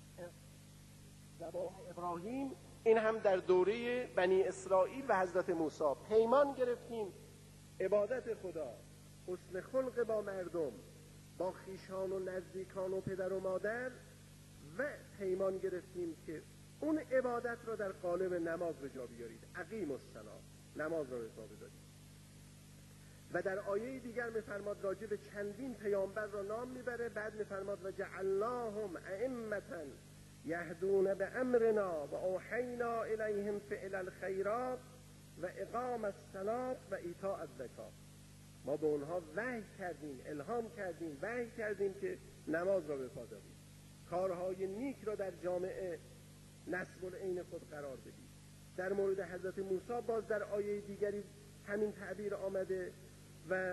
زبان ابراهیم، این هم در دوره بنی اسرائیل و حضرت موسی. پیمان گرفتیم عبادت خدا، حسن خلق با مردم، با خیشان و نزدیکان و پدر و مادر، و پیمان گرفتیم که اون عبادت را در قالب نماز به جا بیارید. اقیم الصلاة، نماز را به جا بدارید. و در آیه دیگر می‌فرماد راجع به چندین پیامبر را نام میبره، بعد می‌فرماد و جعلناهم ائمة یهدون بامرنا و اوحینا الیهم فعل الخیرات و اقام الصلاة و ایتاء الزکات. ما به اونها وحی کردیم، الهام کردیم، وحی کردیم که نماز را به پا دارید، کارهای نیک را در جامعه نصب العین خود قرار بدید. در مورد حضرت موسی باز در آیه دیگری همین تعبیر آمده و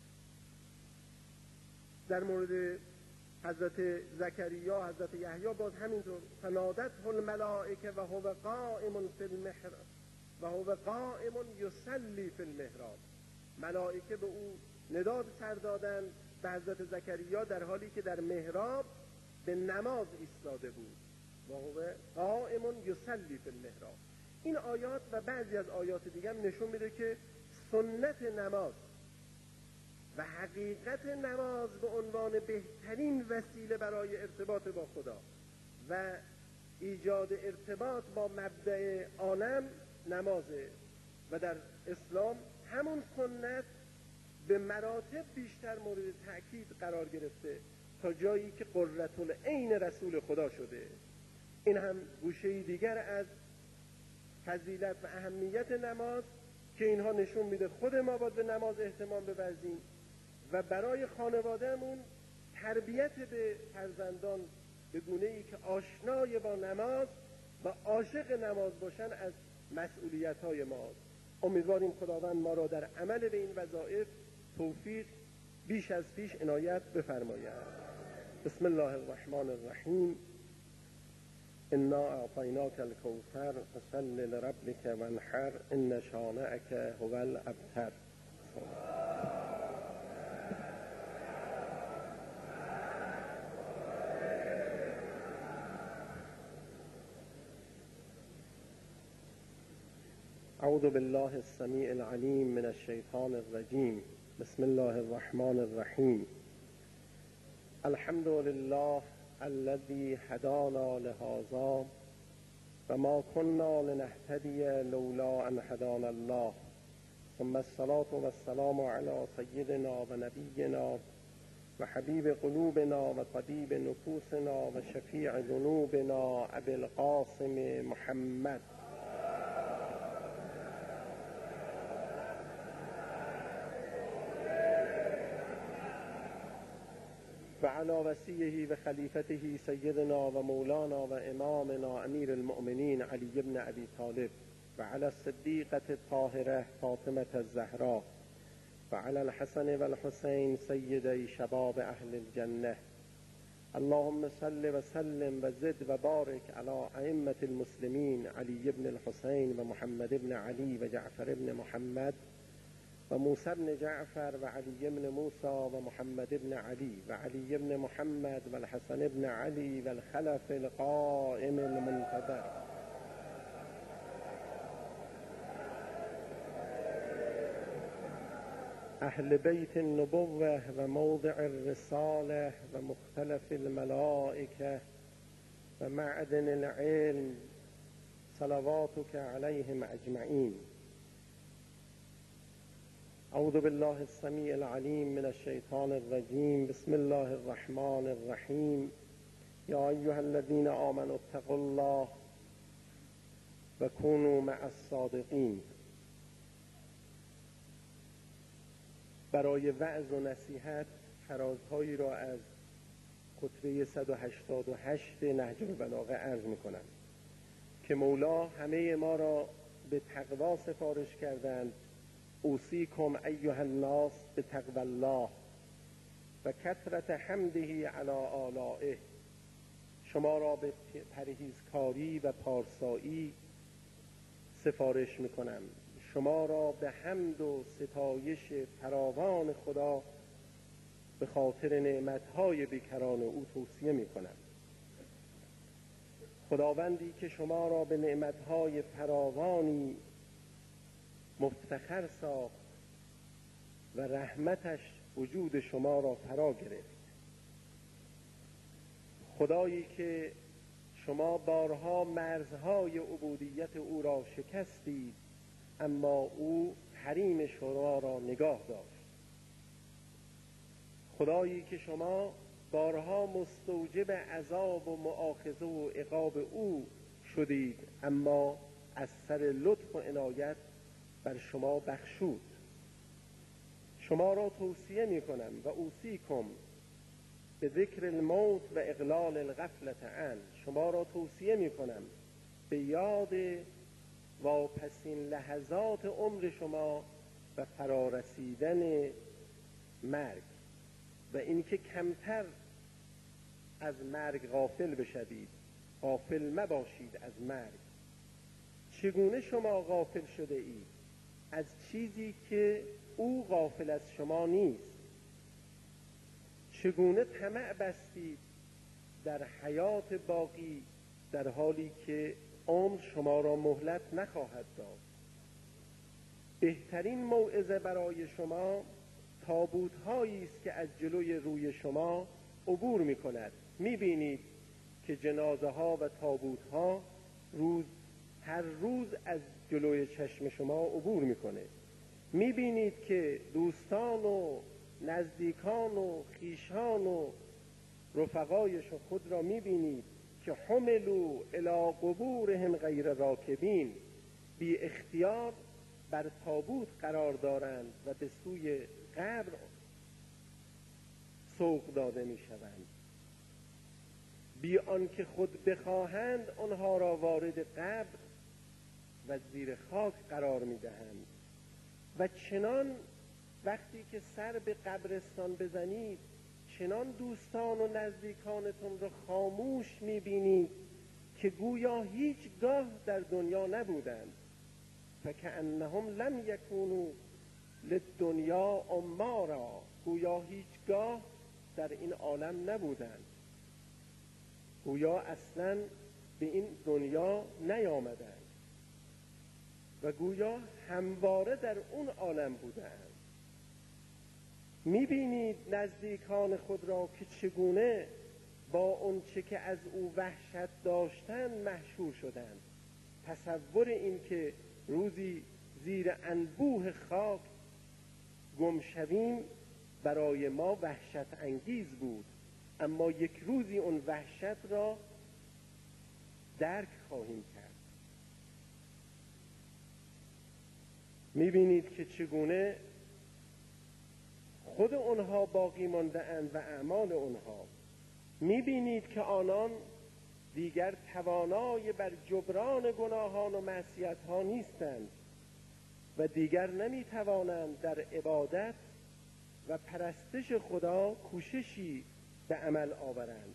در مورد حضرت زکریا، حضرت یحیی باز همینطور. فنادته الملائکه و هو قائم فی المحراب و هو قائم یصلی فی المحراب. ملائکه به او نداد سر دادند به حضرت زکریا در حالی که در محراب به نماز ایستاده بود. و هو قائم یصلی فی المحراب. این آیات و بعضی از آیات دیگر نشون میده که سنت نماز و حقیقت نماز به عنوان بهترین وسیله برای ارتباط با خدا و ایجاد ارتباط با مبدأ عالم نمازه. و در اسلام همون سنت به مراتب بیشتر مورد تأکید قرار گرفته تا جایی که قرة العین رسول خدا شده. این هم گوشه دیگر از فضیلت و اهمیت نماز که اینها نشون میده خود ما باید به نماز اهتمام بورزیم و برای خانوادهمون تربیت به فرزندان به گونه‌ای که آشنای با نماز و عاشق نماز باشن از مسئولیت‌های ماست. امیدواریم خداوند ما را در عمل به این وظایف توفیق بیش از پیش عنایت بفرماید. بسم الله الرحمن الرحیم. انا اعطیناک الکوثر فصل لربک وانحر ان شانئک هو الابتر. اعوذ بالله السمیع العلیم من الشیطان الرجیم. بسم الله الرحمن الرحیم. الحمد لله الذي هدانا لهذا و ما كنا لنهتدی لولا ان هدانا الله ثم الصلاة والسلام على سیدنا و نبینا و حبیب قلوبنا و طبیب نفوسنا و شفیع ذنوبنا ابی القاسم محمد و علی وصیه و خلیفته سیدنا و مولانا و امامنا امیر المؤمنین علی بن ابی طالب و علی الصدیقة الطاهرة فاطمة الزهراء و علی الحسن و الحسین سیدی شباب اهل الجنه. اللهم صل و سلم و زد و بارک علی ائمة المسلمین علی بن الحسین و محمد بن علی و جعفر بن محمد و موسی بن جعفر و علی بن موسی و محمد بن علی و علی بن محمد و الحسن بن علی و الخلف القائم المنتظر. اهل بیت النبوة و موضع الرسالة و مختلف الملائکه و معدن العلم صلواتک علیهم اجمعین. اعوذ بالله السمیع العلیم من الشیطان الرجیم. بسم الله الرحمن الرحیم. یا ایها الذین آمنوا اتقوا الله و کونوا مع الصادقین. برای وعظ و نصیحت فرازهایی را از خطبه صد و هشتاد و هشت نهج البلاغه عرض میکنم که مولا همه ما را به تقوا سفارش کردند. اوصیکم ایها الناس بتقوی الله و کثرت حمده علی آلائه. شما را به پرهیزکاری و پارسایی سفارش میکنم. شما را به حمد و ستایش فراوان خدا به خاطر نعمتهای بیکران او توصیه میکنم. خداوندی که شما را به نعمتهای فراوانی مفتخر ساخت و رحمتش وجود شما را فرا گرفت. خدایی که شما بارها مرزهای عبودیت او را شکستید، اما او حریم شما را نگاه داشت. خدایی که شما بارها مستوجب عذاب و مؤاخذه و عقاب او شدید، اما از سر لطف و عنایت بر شما بخشود. شما را توصیه می کنم و اوصیکم به ذکر الموت و اقلال الغفلة عن، شما را توصیه می کنم به یاد واپسین لحظات عمر شما و فرارسیدن مرگ و اینکه کمتر از مرگ غافل بشوید، غافل مباشید از مرگ. چگونه شما غافل شده اید از چیزی که او غافل از شما نیست؟ چگونه طمع بستید در حیات باقی در حالی که عمر شما را مهلت نخواهد داد؟ بهترین موعظه برای شما تابوت هایی است که از جلوی روی شما عبور می کند. می بینید که جنازه ها و تابوت ها روز هر روز از جلوی چشم شما عبور می کنه. می بینید که دوستان و نزدیکان و خیشان و رفقایش خود را می بینید که حملوا الی قبورهم غیر راکبین، بی اختیار بر تابوت قرار دارند و به سوی قبر سوق داده می شوند، بی آنکه خود بخواهند آنها را وارد قبر و زیر خاک قرار می دهند. و چنان وقتی که سر به قبرستان بزنید، چنان دوستان و نزدیکانتون را خاموش می بینید که گویا هیچگاه در دنیا نبودند. فکأنهم لم یکونوا للدنیا عمارا، گویا هیچگاه در این عالم نبودند، گویا اصلا به این دنیا نیامدند و گویا همواره در اون عالم بودند. میبینید نزدیکان خود را که چگونه با اون چه که از او وحشت داشتند محشور شدند. تصور این که روزی زیر انبوه خاک گم شویم برای ما وحشت انگیز بود، اما یک روزی اون وحشت را درک خواهیم کرد. میبینید که چگونه خود اونها باقی مانده اند و اعمال اونها. میبینید که آنان دیگر توانای بر جبران گناهان و معصیت‌ها نیستند و دیگر نمیتوانند در عبادت و پرستش خدا کوششی به عمل آورند.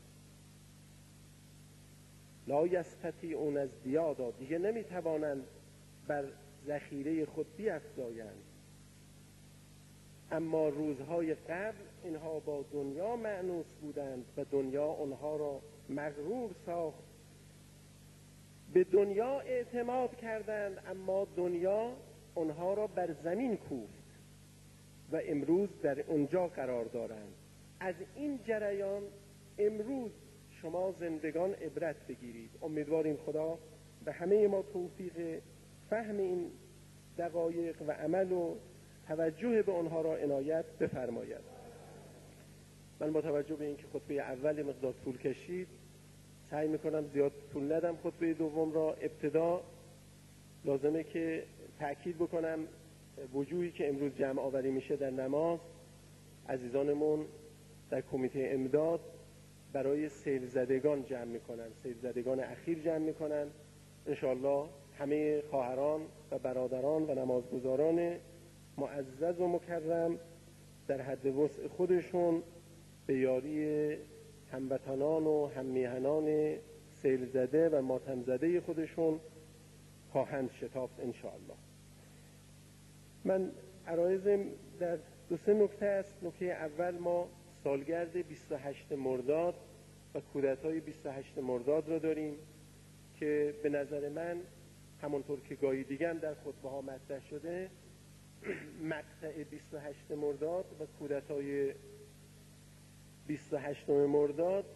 لا یستطیعون ازدیادا، دیگه نمیتوانند بر ذخیره خود بیفزایند. اما روزهای قبل اینها با دنیا مأنوس بودند و دنیا آنها را مغرور ساخت. به دنیا اعتماد کردند اما دنیا آنها را بر زمین کوفت و امروز در اونجا قرار دارند. از این جریان امروز شما زندگان عبرت بگیرید. امیدواریم خدا به همه ما توفیق فهم این دقایق و عمل و توجه به آنها را عنایت بفرماید. من با توجه به اینکه خطبه اول مقدار طول کشید سعی میکنم زیاد طول ندم. خطبه دوم را ابتدا لازمه که تأکید بکنم وجوهی که امروز جمع آوری میشه در نماز، عزیزانمون در کمیته امداد برای سیل زدگان جمع میکنن، سیل زدگان اخیر جمع میکنن. انشاءالله همه خواهران و برادران و نمازگزاران معزز و مکرم در حد وسع خودشون به یاری هموطنان و هممیهنان سیل زده و ماتم زده خودشون خواهند شتافت انشاءالله. من عرایزم در دو سه نکته است. نکته اول، ما سالگرد بیست و هشتم مرداد و کودتای بیست و هشتم مرداد را داریم که به نظر من همونطور که گاهی دیگه هم در خطبه ها مطرح شده مقطع بیست و هشتم مرداد و کودتای بیست و هشتم مرداد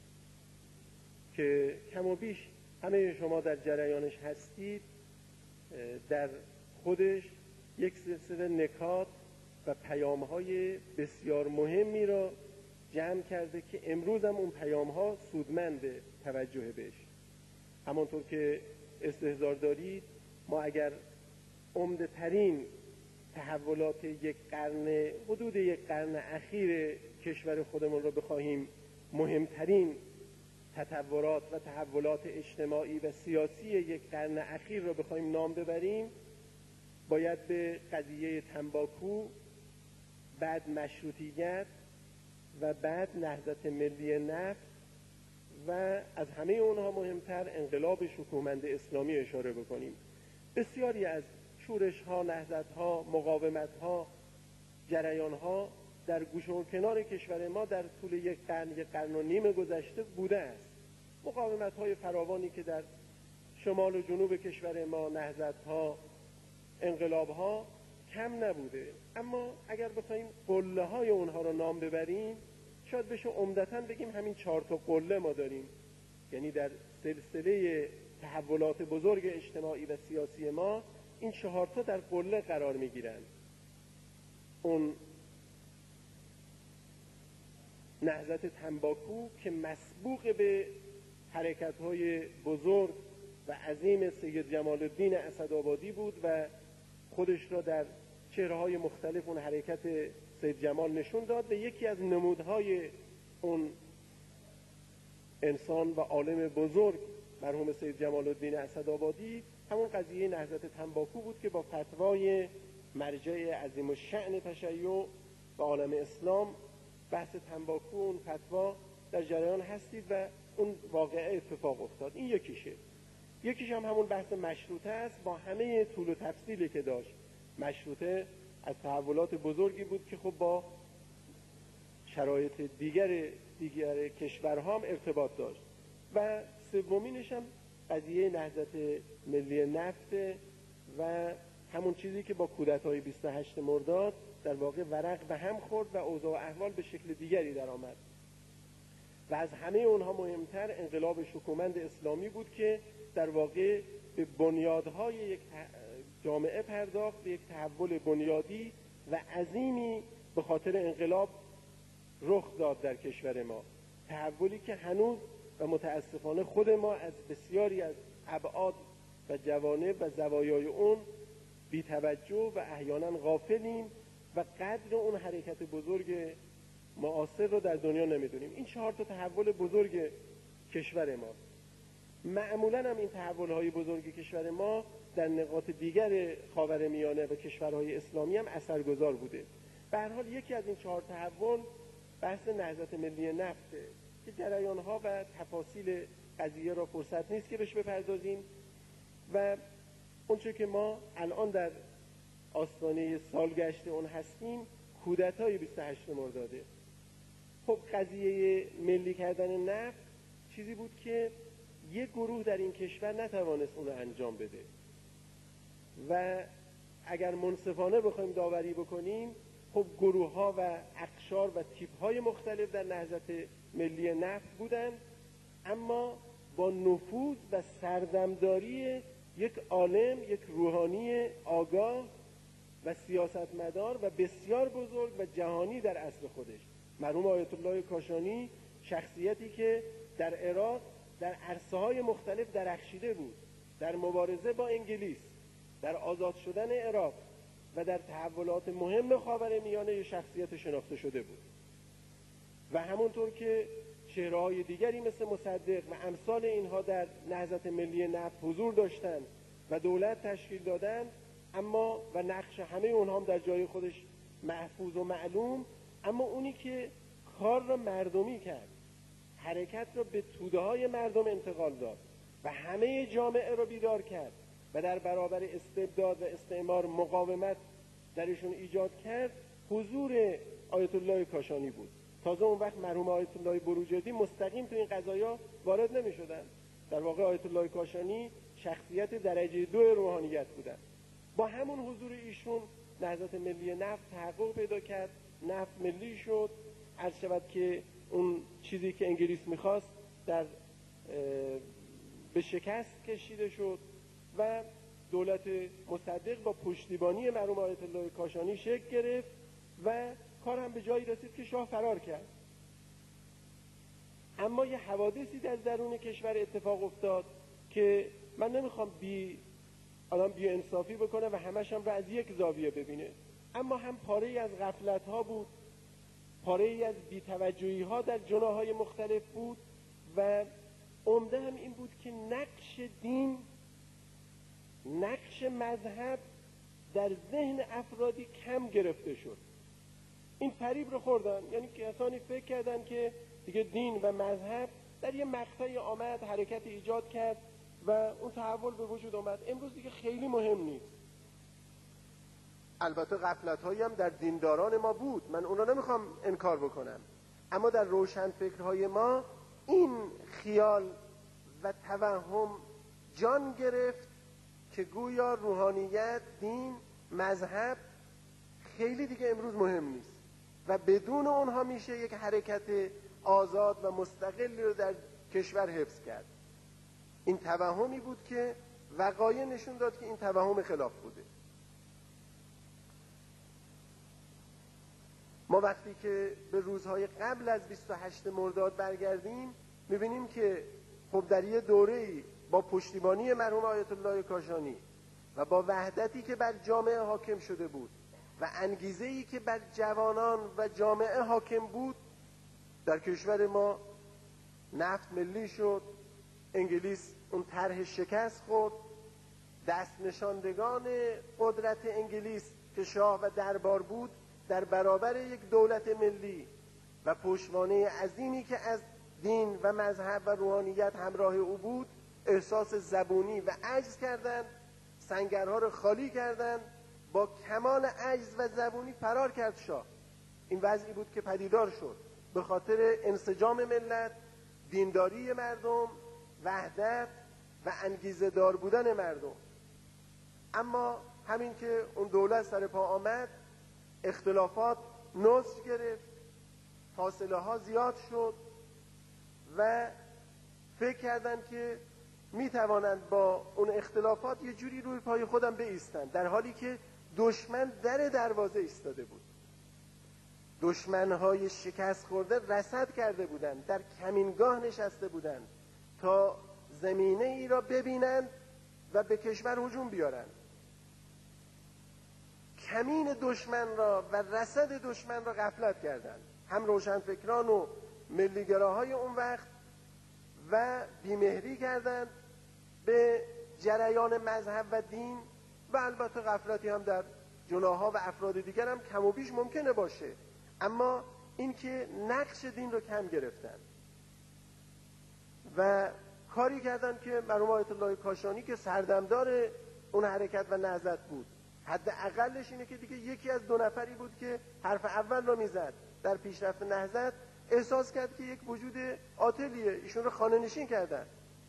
که کم و بیش همه شما در جریانش هستید، در خودش یک سلسله نکات و پیام‌های بسیار مهمی را جمع کرده که امروز هم اون پیام‌ها سودمند توجه بهش. همانطور که استحضار دارید، ما اگر عمده ترین تحولات یک قرن، حدود یک قرن اخیر کشور خودمون را بخواهیم، مهمترین تطورات و تحولات اجتماعی و سیاسی یک قرن اخیر را بخواهیم نام ببریم، باید به قضیه تنباکو، بعد مشروطیت و بعد نهضت ملی نفت و از همه اونها مهمتر انقلاب شکوهمند اسلامی اشاره بکنیم. بسیاری از شورش ها، نهضت ها، مقاومت ها، جریان ها در گوشه و کنار کشور ما در طول یک قرن، یک قرن و نیم گذشته بوده است. مقاومت های فراوانی که در شمال و جنوب کشور ما، نهضت ها، انقلاب ها کم نبوده. اما اگر بخوایم قله های اونها رو نام ببریم، شاید بشه عمدتاً بگیم همین چهار تا قله ما داریم. یعنی در سلسله تحولات بزرگ اجتماعی و سیاسی ما این چهار تا در قله قرار میگیرند. اون نهضت تنباکو که مسبوق به حرکت‌های بزرگ و عظیم سید جمال الدین اسدآبادی بود و خودش را در چهره‌های مختلف اون حرکت سید جمال نشون داد و یکی از نمودهای اون انسان و عالم بزرگ مرحوم سید جمال الدین اسدآبادی همون قضیه نهضت تنباکو بود که با فتوای مرجع عظیم الشأن تشیع و عالم اسلام بحث تنباکو، اون فتوا در جریان هستید و اون واقعه اتفاق افتاد. این یکیشه. یکیش هم همون بحث مشروطه است با همه طول و تفصیلی که داشت. مشروطه از تحولات بزرگی بود که خب با شرایط دیگر دیگر کشورها هم ارتباط داشت. و سومینش هم قضیه نهضت ملی نفت و همون چیزی که با کودتای بیست و هشتم مرداد در واقع ورق به هم خورد و اوضاع و احوال به شکل دیگری در آمد. و از همه اونها مهمتر انقلاب شکوهمند اسلامی بود که در واقع به بنیادهای یک جامعه پرداخت، به یک تحول بنیادی و عظیمی به خاطر انقلاب رخ داد در کشور ما. تحولی که هنوز و متاسفانه خود ما از بسیاری از ابعاد و جوانب و زوایای اون بی توجه و احیانا غافلیم و قدر اون حرکت بزرگ معاصر رو در دنیا نمیدونیم. این چهار تا تحول بزرگ کشور ما. معمولا هم این تحول‌های بزرگ کشور ما در نقاط دیگر خاورمیانه و کشورهای اسلامی هم اثرگذار بوده. به هر حال یکی از این چهار تحول بحث نهضت ملی نفت که جریان‌ها و تفاصیل قضیه را فرصت نیست که بهش بپردازیم و اونچه که ما الان در آستانه سالگشت اون هستیم کودتای بیست و هشتم مرداده. خب قضیه ملی کردن نفت چیزی بود که یک گروه در این کشور نتوانست اون رو انجام بده و اگر منصفانه بخوایم داوری بکنیم خب گروه ها و اقشار و تیپ های مختلف در نهضت ملی نفت بودن، اما با نفوذ و سردمداری یک عالم، یک روحانی آگاه و سیاستمدار و بسیار بزرگ و جهانی در اصل خودش، مرحوم آیت الله کاشانی، شخصیتی که در عراق در عرصه‌های مختلف درخشیده بود، در مبارزه با انگلیس، در آزاد شدن عراق و در تحولات مهم خاورمیانه شخصیت شناخته شده بود و همونطور که چهره‌های دیگری مثل مصدق و امثال اینها در نهضت ملی نفت حضور داشتند و دولت تشکیل دادند، اما و نقش همه اونها هم در جای خودش محفوظ و معلوم، اما اونی که کار را مردمی کرد، حرکت را به توده های مردم انتقال داد و همه جامعه را بیدار کرد و در برابر استبداد و استعمار مقاومت درشون ایجاد کرد، حضور آیت الله کاشانی بود. تازه اون وقت مرحوم آیت الله بروجردی مستقیم تو این قضایا وارد نمی شدن. در واقع آیت الله کاشانی شخصیت درجه دو روحانیت بودن. با همون حضور ایشون نهضت ملی نفت تحقق پیدا کرد، نفت ملی شد، عرض شود که اون چیزی که انگلیس میخواست در به شکست کشیده شد و دولت مصدق با پشتیبانی مرحوم آیت الله کاشانی شکل گرفت و کار هم به جایی رسید که شاه فرار کرد. اما یه حوادثی در درون کشور اتفاق افتاد که من نمیخوام بی آدم بی انصافی بکنه و همش هم رو از یک زاویه ببینه، اما هم پاره ای از غفلت ها بود، پاره ای از بی‌توجهی ها در جناح‌های مختلف بود و عمده هم این بود که نقش دین، نقش مذهب در ذهن افرادی کم گرفته شد. این فریب رو خوردن، یعنی کسانی فکر کردن که دیگه دین و مذهب در یه مقطعی آمد، حرکت ایجاد کرد و اون تحول به وجود آمد، امروز دیگه خیلی مهم نیست. البته غفلت‌هایی هم در دینداران ما بود، من اون رو نمیخوام انکار بکنم، اما در روشنفکرهای ما این خیال و توهم جان گرفت که گویا روحانیت، دین، مذهب خیلی دیگه امروز مهم نیست و بدون اونها میشه یک حرکت آزاد و مستقلی رو در کشور حفظ کرد. این توهمی بود که وقایع نشون داد که این توهم خلاف بوده. ما وقتی که به روزهای قبل از بیست و هشتم مرداد برگردیم میبینیم که خب در یه دوره‌ای با پشتیبانی مرحوم آیت الله کاشانی و با وحدتی که بر جامعه حاکم شده بود و انگیزه‌ای که بر جوانان و جامعه حاکم بود، در کشور ما نفت ملی شد، انگلیس اون طرح شکست خورد، دست نشاندگان قدرت انگلیس که شاه و دربار بود در برابر یک دولت ملی و پشتوانه عظیمی که از دین و مذهب و روحانیت همراه او بود احساس زبونی و عجز کردند، سنگرها رو خالی کردند، با کمال عجز و زبونی فرار کرد شاه. این وضعی بود که پدیدار شد به خاطر انسجام ملت، دینداری مردم، وحدت و انگیزه دار بودن مردم. اما همین که اون دولت سر پا آمد، اختلافات نضج گرفت، فاصله ها زیاد شد و فکر کردن که می توانند با اون اختلافات یه جوری روی پای خودم بایستند، در حالی که دشمن در دروازه ایستاده بود. دشمنهای شکست خورده رصد کرده بودند، در کمینگاه نشسته بودند تا زمینه ای را ببینند و به کشور هجوم بیارند. کمین دشمن را و رصد دشمن را غفلت کردند، هم روشنفکران و ملیگراهای اون وقت، و بیمهری کردند به جریان مذهب و دین و البته غفلتی هم در جناح‌ها و افراد دیگر هم کم و بیش ممکنه باشه، اما این که نقش دین رو کم گرفتن و کاری کردن که مرحوم آیت الله کاشانی که سردمدار اون حرکت و نهضت بود، حداقلش اینه که دیگه یکی از دو نفری بود که حرف اول رو میزد در پیشرفت نهضت، احساس کرد که یک وجود عاطلیه، ایشون رو خانه نشین کردن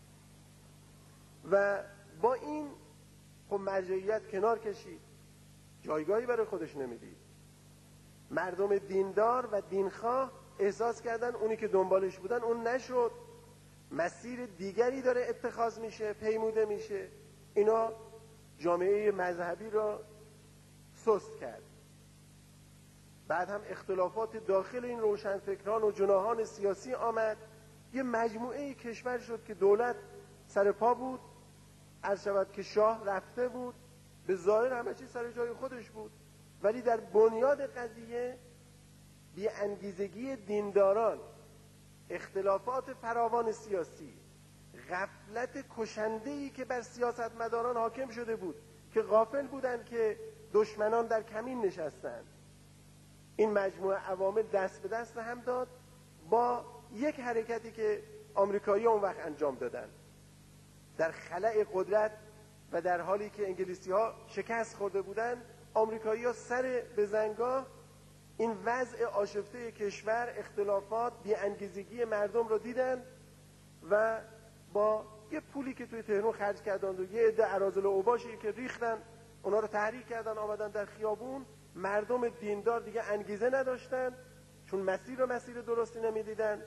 و با این خب مرجعیت کنار کشید، جایگاهی برای خودش نمیدید. مردم دیندار و دینخواه احساس کردن اونی که دنبالش بودن اون نشد، مسیر دیگری داره اتخاذ میشه، پیموده میشه. اینا جامعه مذهبی را سست کرد. بعد هم اختلافات داخل این روشنفکران و جناحان سیاسی آمد، یه مجموعه کشور شد که دولت سر پا بود، عرض شود که شاه رفته بود، به ظاهر همه چیز سر جای خودش بود، ولی در بنیاد قضیه بی انگیزگی دینداران، اختلافات فراوان سیاسی، غفلت کشنده‌ای که بر سیاستمداران حاکم شده بود که غافل بودند که دشمنان در کمین نشستند، این مجموعه عوامل دست به دست هم داد با یک حرکتی که آمریکایی اون وقت انجام دادن در خلأ قدرت و در حالی که انگلیسی ها شکست خورده بودن، آمریکایی ها سر به زنگاه این وضع آشفته کشور، اختلافات، بی‌انگیزگی مردم رو دیدن و با یه پولی که توی تهران خرج کردند و یه عده اراذل و اوباشی که ریختن اونا رو تحریک کردن آمدن در خیابون. مردم دیندار دیگه انگیزه نداشتن چون مسیر رو مسیر درستی نمیدیدن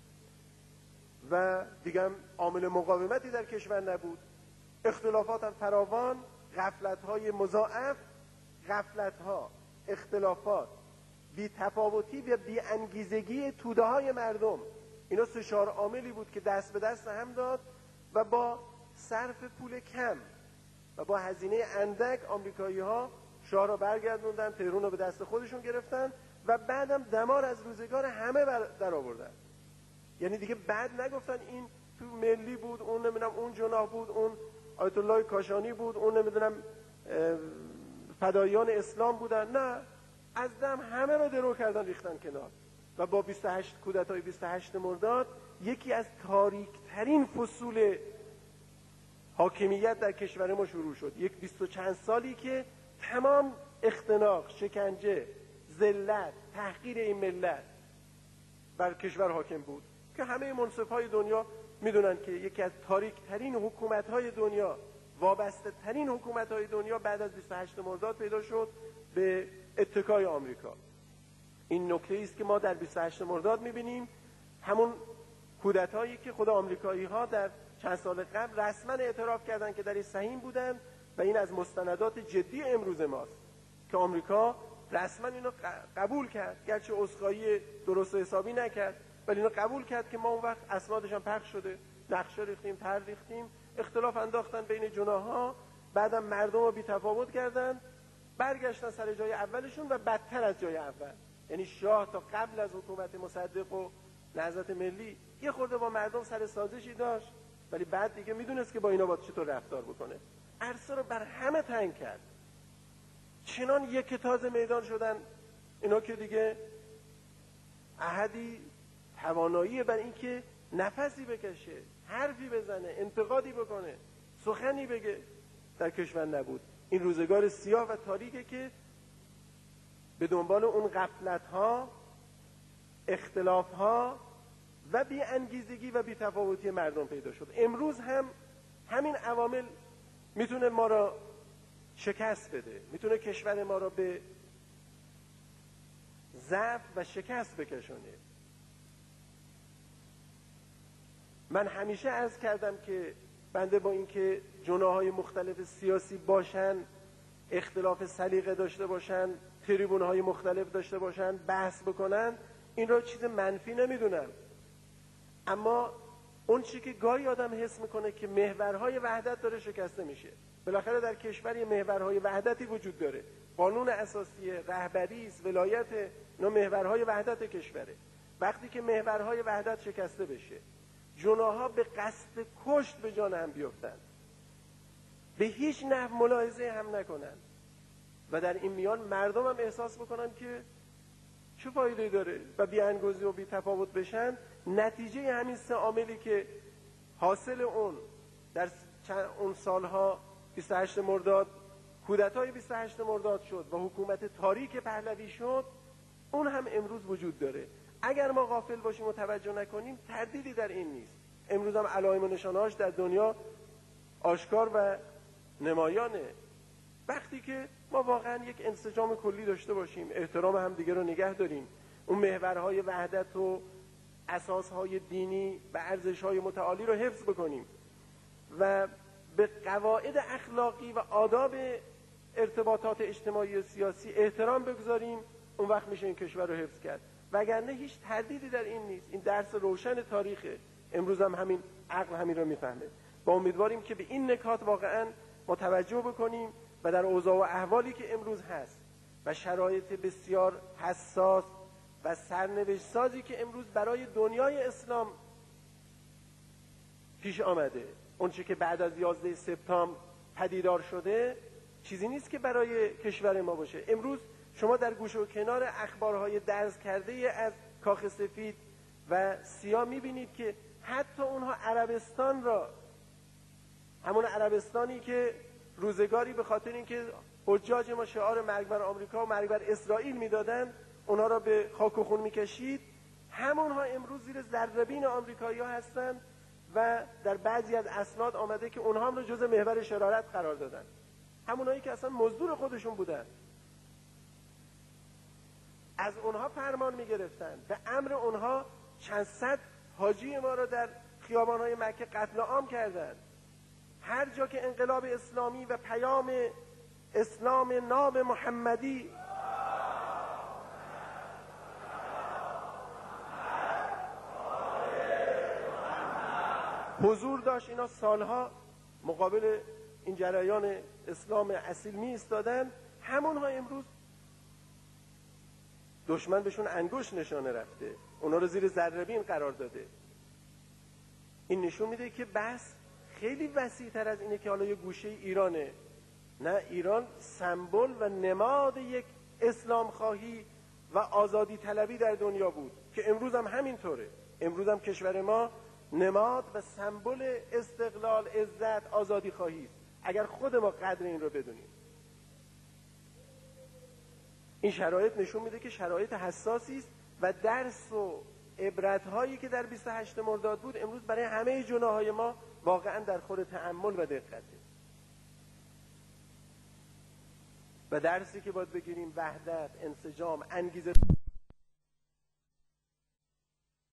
و دیگه عامل مقاومتی در کشور نبود. اختلافات هم فراوان، غفلت‌های مضاعف، غفلت‌ها، اختلافات، بی تفاوتی و بی انگیزگی توده های مردم، اینا سه چهار عاملی بود که دست به دست هم داد و با صرف پول کم و با هزینه اندک آمریکایی ها شاه را برگردوندن، تهران رو به دست خودشون گرفتن و بعدم دمار از روزگار همه در آوردن. یعنی دیگه بعد نگفتن این تو ملی بود، اون نمیدونم اون جناح بود، اون آیت الله کاشانی بود، اون نمیدونم فدایان اسلام بودن. نه، از دم همه رو درو کردن ریختن کنار و با بیست و هشت کودتای بیست و هشت مرداد یکی از تاریکترین فصول حاکمیت در کشور ما شروع شد. یک بیست و چند سالی که تمام اختناق، شکنجه، ذلت، تحقیر این ملت بر کشور حاکم بود که همه منصفهای دنیا میدونن که یکی از تاریکترین حکومت‌های دنیا، وابسته ترین حکومت‌های دنیا بعد از بیست و هشت مرداد پیدا شد به اتکای آمریکا. این نکته است که ما در بیست و هشت مرداد میبینیم، همون کودتایی که خود آمریکایی‌ها در چند سال قبل رسما اعتراف کردند که در این سهیم بودند و این از مستندات جدی امروز ماست که آمریکا رسما اینو قبول کرد، گرچه عذرخواهی درست و حسابی نکرد ولی اینو قبول کرد که ما اون وقت اسنادش هم پخش شده، نقشه ریختیم، طرح ریختیم، اختلاف انداختن بین جناح‌ها، بعدم مردم رو بی‌تفاوت کردن، برگشتن سر جای اولشون و بدتر از جای اول. یعنی شاه تا قبل از حکومت مصدق و نهضت ملی یه خورده با مردم سر سازشی داشت ولی بعد دیگه میدونست که با اینا باید چطور رفتار بکنه. عرصه رو بر همه تنگ کرد، چنان یک تازه میدان شدن اینا که دیگه احدی توانایی بر این که نفسی بکشه، حرفی بزنه، انتقادی بکنه، سخنی بگه در کشور نبود. این روزگار سیاه و تاریکه که به دنبال اون غفلت‌ها، اختلاف‌ها و بی انگیزگی و بی تفاوتی مردم پیدا شد. امروز هم همین عوامل میتونه ما را شکست بده، میتونه کشور ما را به ضعف و شکست بکشونه. من همیشه عرض کردم که بنده با اینکه جناح‌های مختلف سیاسی باشن، اختلاف سلیقه داشته باشن، تریبون‌های مختلف داشته باشن، بحث بکنن، این را چیز منفی نمیدونم. اما اون چی که گاهی آدم حس میکنه که محورهای وحدت داره شکسته میشه. بالاخره در کشور یه محورهای وحدتی وجود داره، قانون اساسی، رهبری است، ولایت، اینا محورهای وحدت کشوره. وقتی که محورهای وحدت شکسته بشه، جناح‌ها به قصد کشت به جان هم بیفتن، به هیچ نحو ملاحظه هم نکنن و در این میان مردم هم احساس بکنن که چه فایده داره و بی‌انگیزه و بی تفاوت بشن، نتیجه همین سه عاملی که حاصل اون در اون سالها بیست و هشت مرداد، کودتای بیست و هشت مرداد شد و حکومت تاریک پهلوی شد، اون هم امروز وجود داره. اگر ما غافل باشیم و توجه نکنیم تردیدی در این نیست. امروز هم علائم و نشانه‌هاش در دنیا آشکار و نمایانه. وقتی که ما واقعا یک انسجام کلی داشته باشیم، احترام همدیگه رو نگه داریم، اون محورهای وحدت و اساسهای دینی و ارزشهای متعالی رو حفظ بکنیم و به قواعد اخلاقی و آداب ارتباطات اجتماعی و سیاسی احترام بگذاریم، اون وقت میشه این کشور رو حفظ کرد. وگرنه هیچ تردیدی در این نیست. این درس روشن تاریخه. امروز هم همین عقل همین رو میفهمه. با امیدواریم که به این نکات واقعا متوجه بکنیم و در اوضاع و احوالی که امروز هست و شرایط بسیار حساس و سرنوشت سازی که امروز برای دنیای اسلام پیش آمده، اون چه که بعد از یازده سپتامبر پدیدار شده چیزی نیست که برای کشور ما باشه. امروز شما در گوشه و کنار اخبارهای درز کرده از کاخ سفید و سیاه میبینید که حتی اونها عربستان را، همون عربستانی که روزگاری به خاطر اینکه حجاج ما شعار مرگ بر آمریکا و مرگ بر اسرائیل میدادن، اونها را به خاک و خون میکشید، همونها امروز زیر ذره‌بین آمریکایی‌ها هستند و در بعضی از اسناد آمده که اونها هم رو جزء محور شرارت قرار دادن. همونایی که اصلا مزدور خودشون بودن، از اونها فرمان میگرفتن، به امر اونها چند صد حاجی ما را در خیابانهای مکه قتل عام کردند. هر جا که انقلاب اسلامی و پیام اسلام ناب محمدی حضور داشت، اینا سالها مقابل این جریان اسلام اصیل می ایستادن، همونها امروز دشمن بهشون انگشت نشانه رفته، اونا رو زیر ذره‌بین قرار داده. این نشون میده که بحث خیلی وسیع تر از اینه که حالا یه گوشه ایرانه. نه، ایران سمبل و نماد یک اسلام خواهی و آزادی طلبی در دنیا بود که امروز هم همینطوره. امروز هم کشور ما نماد و سمبل استقلال، عزت، آزادی خواهی است، اگر خود ما قدر این رو بدونیم. این شرایط نشون میده که شرایط حساسی است و درس و عبرت‌هایی که در بیست و هشتم مرداد بود امروز برای همه جناح‌های ما واقعا در خور تأمل و دقته. و درسی که باید بگیریم وحدت، انسجام، انگیزه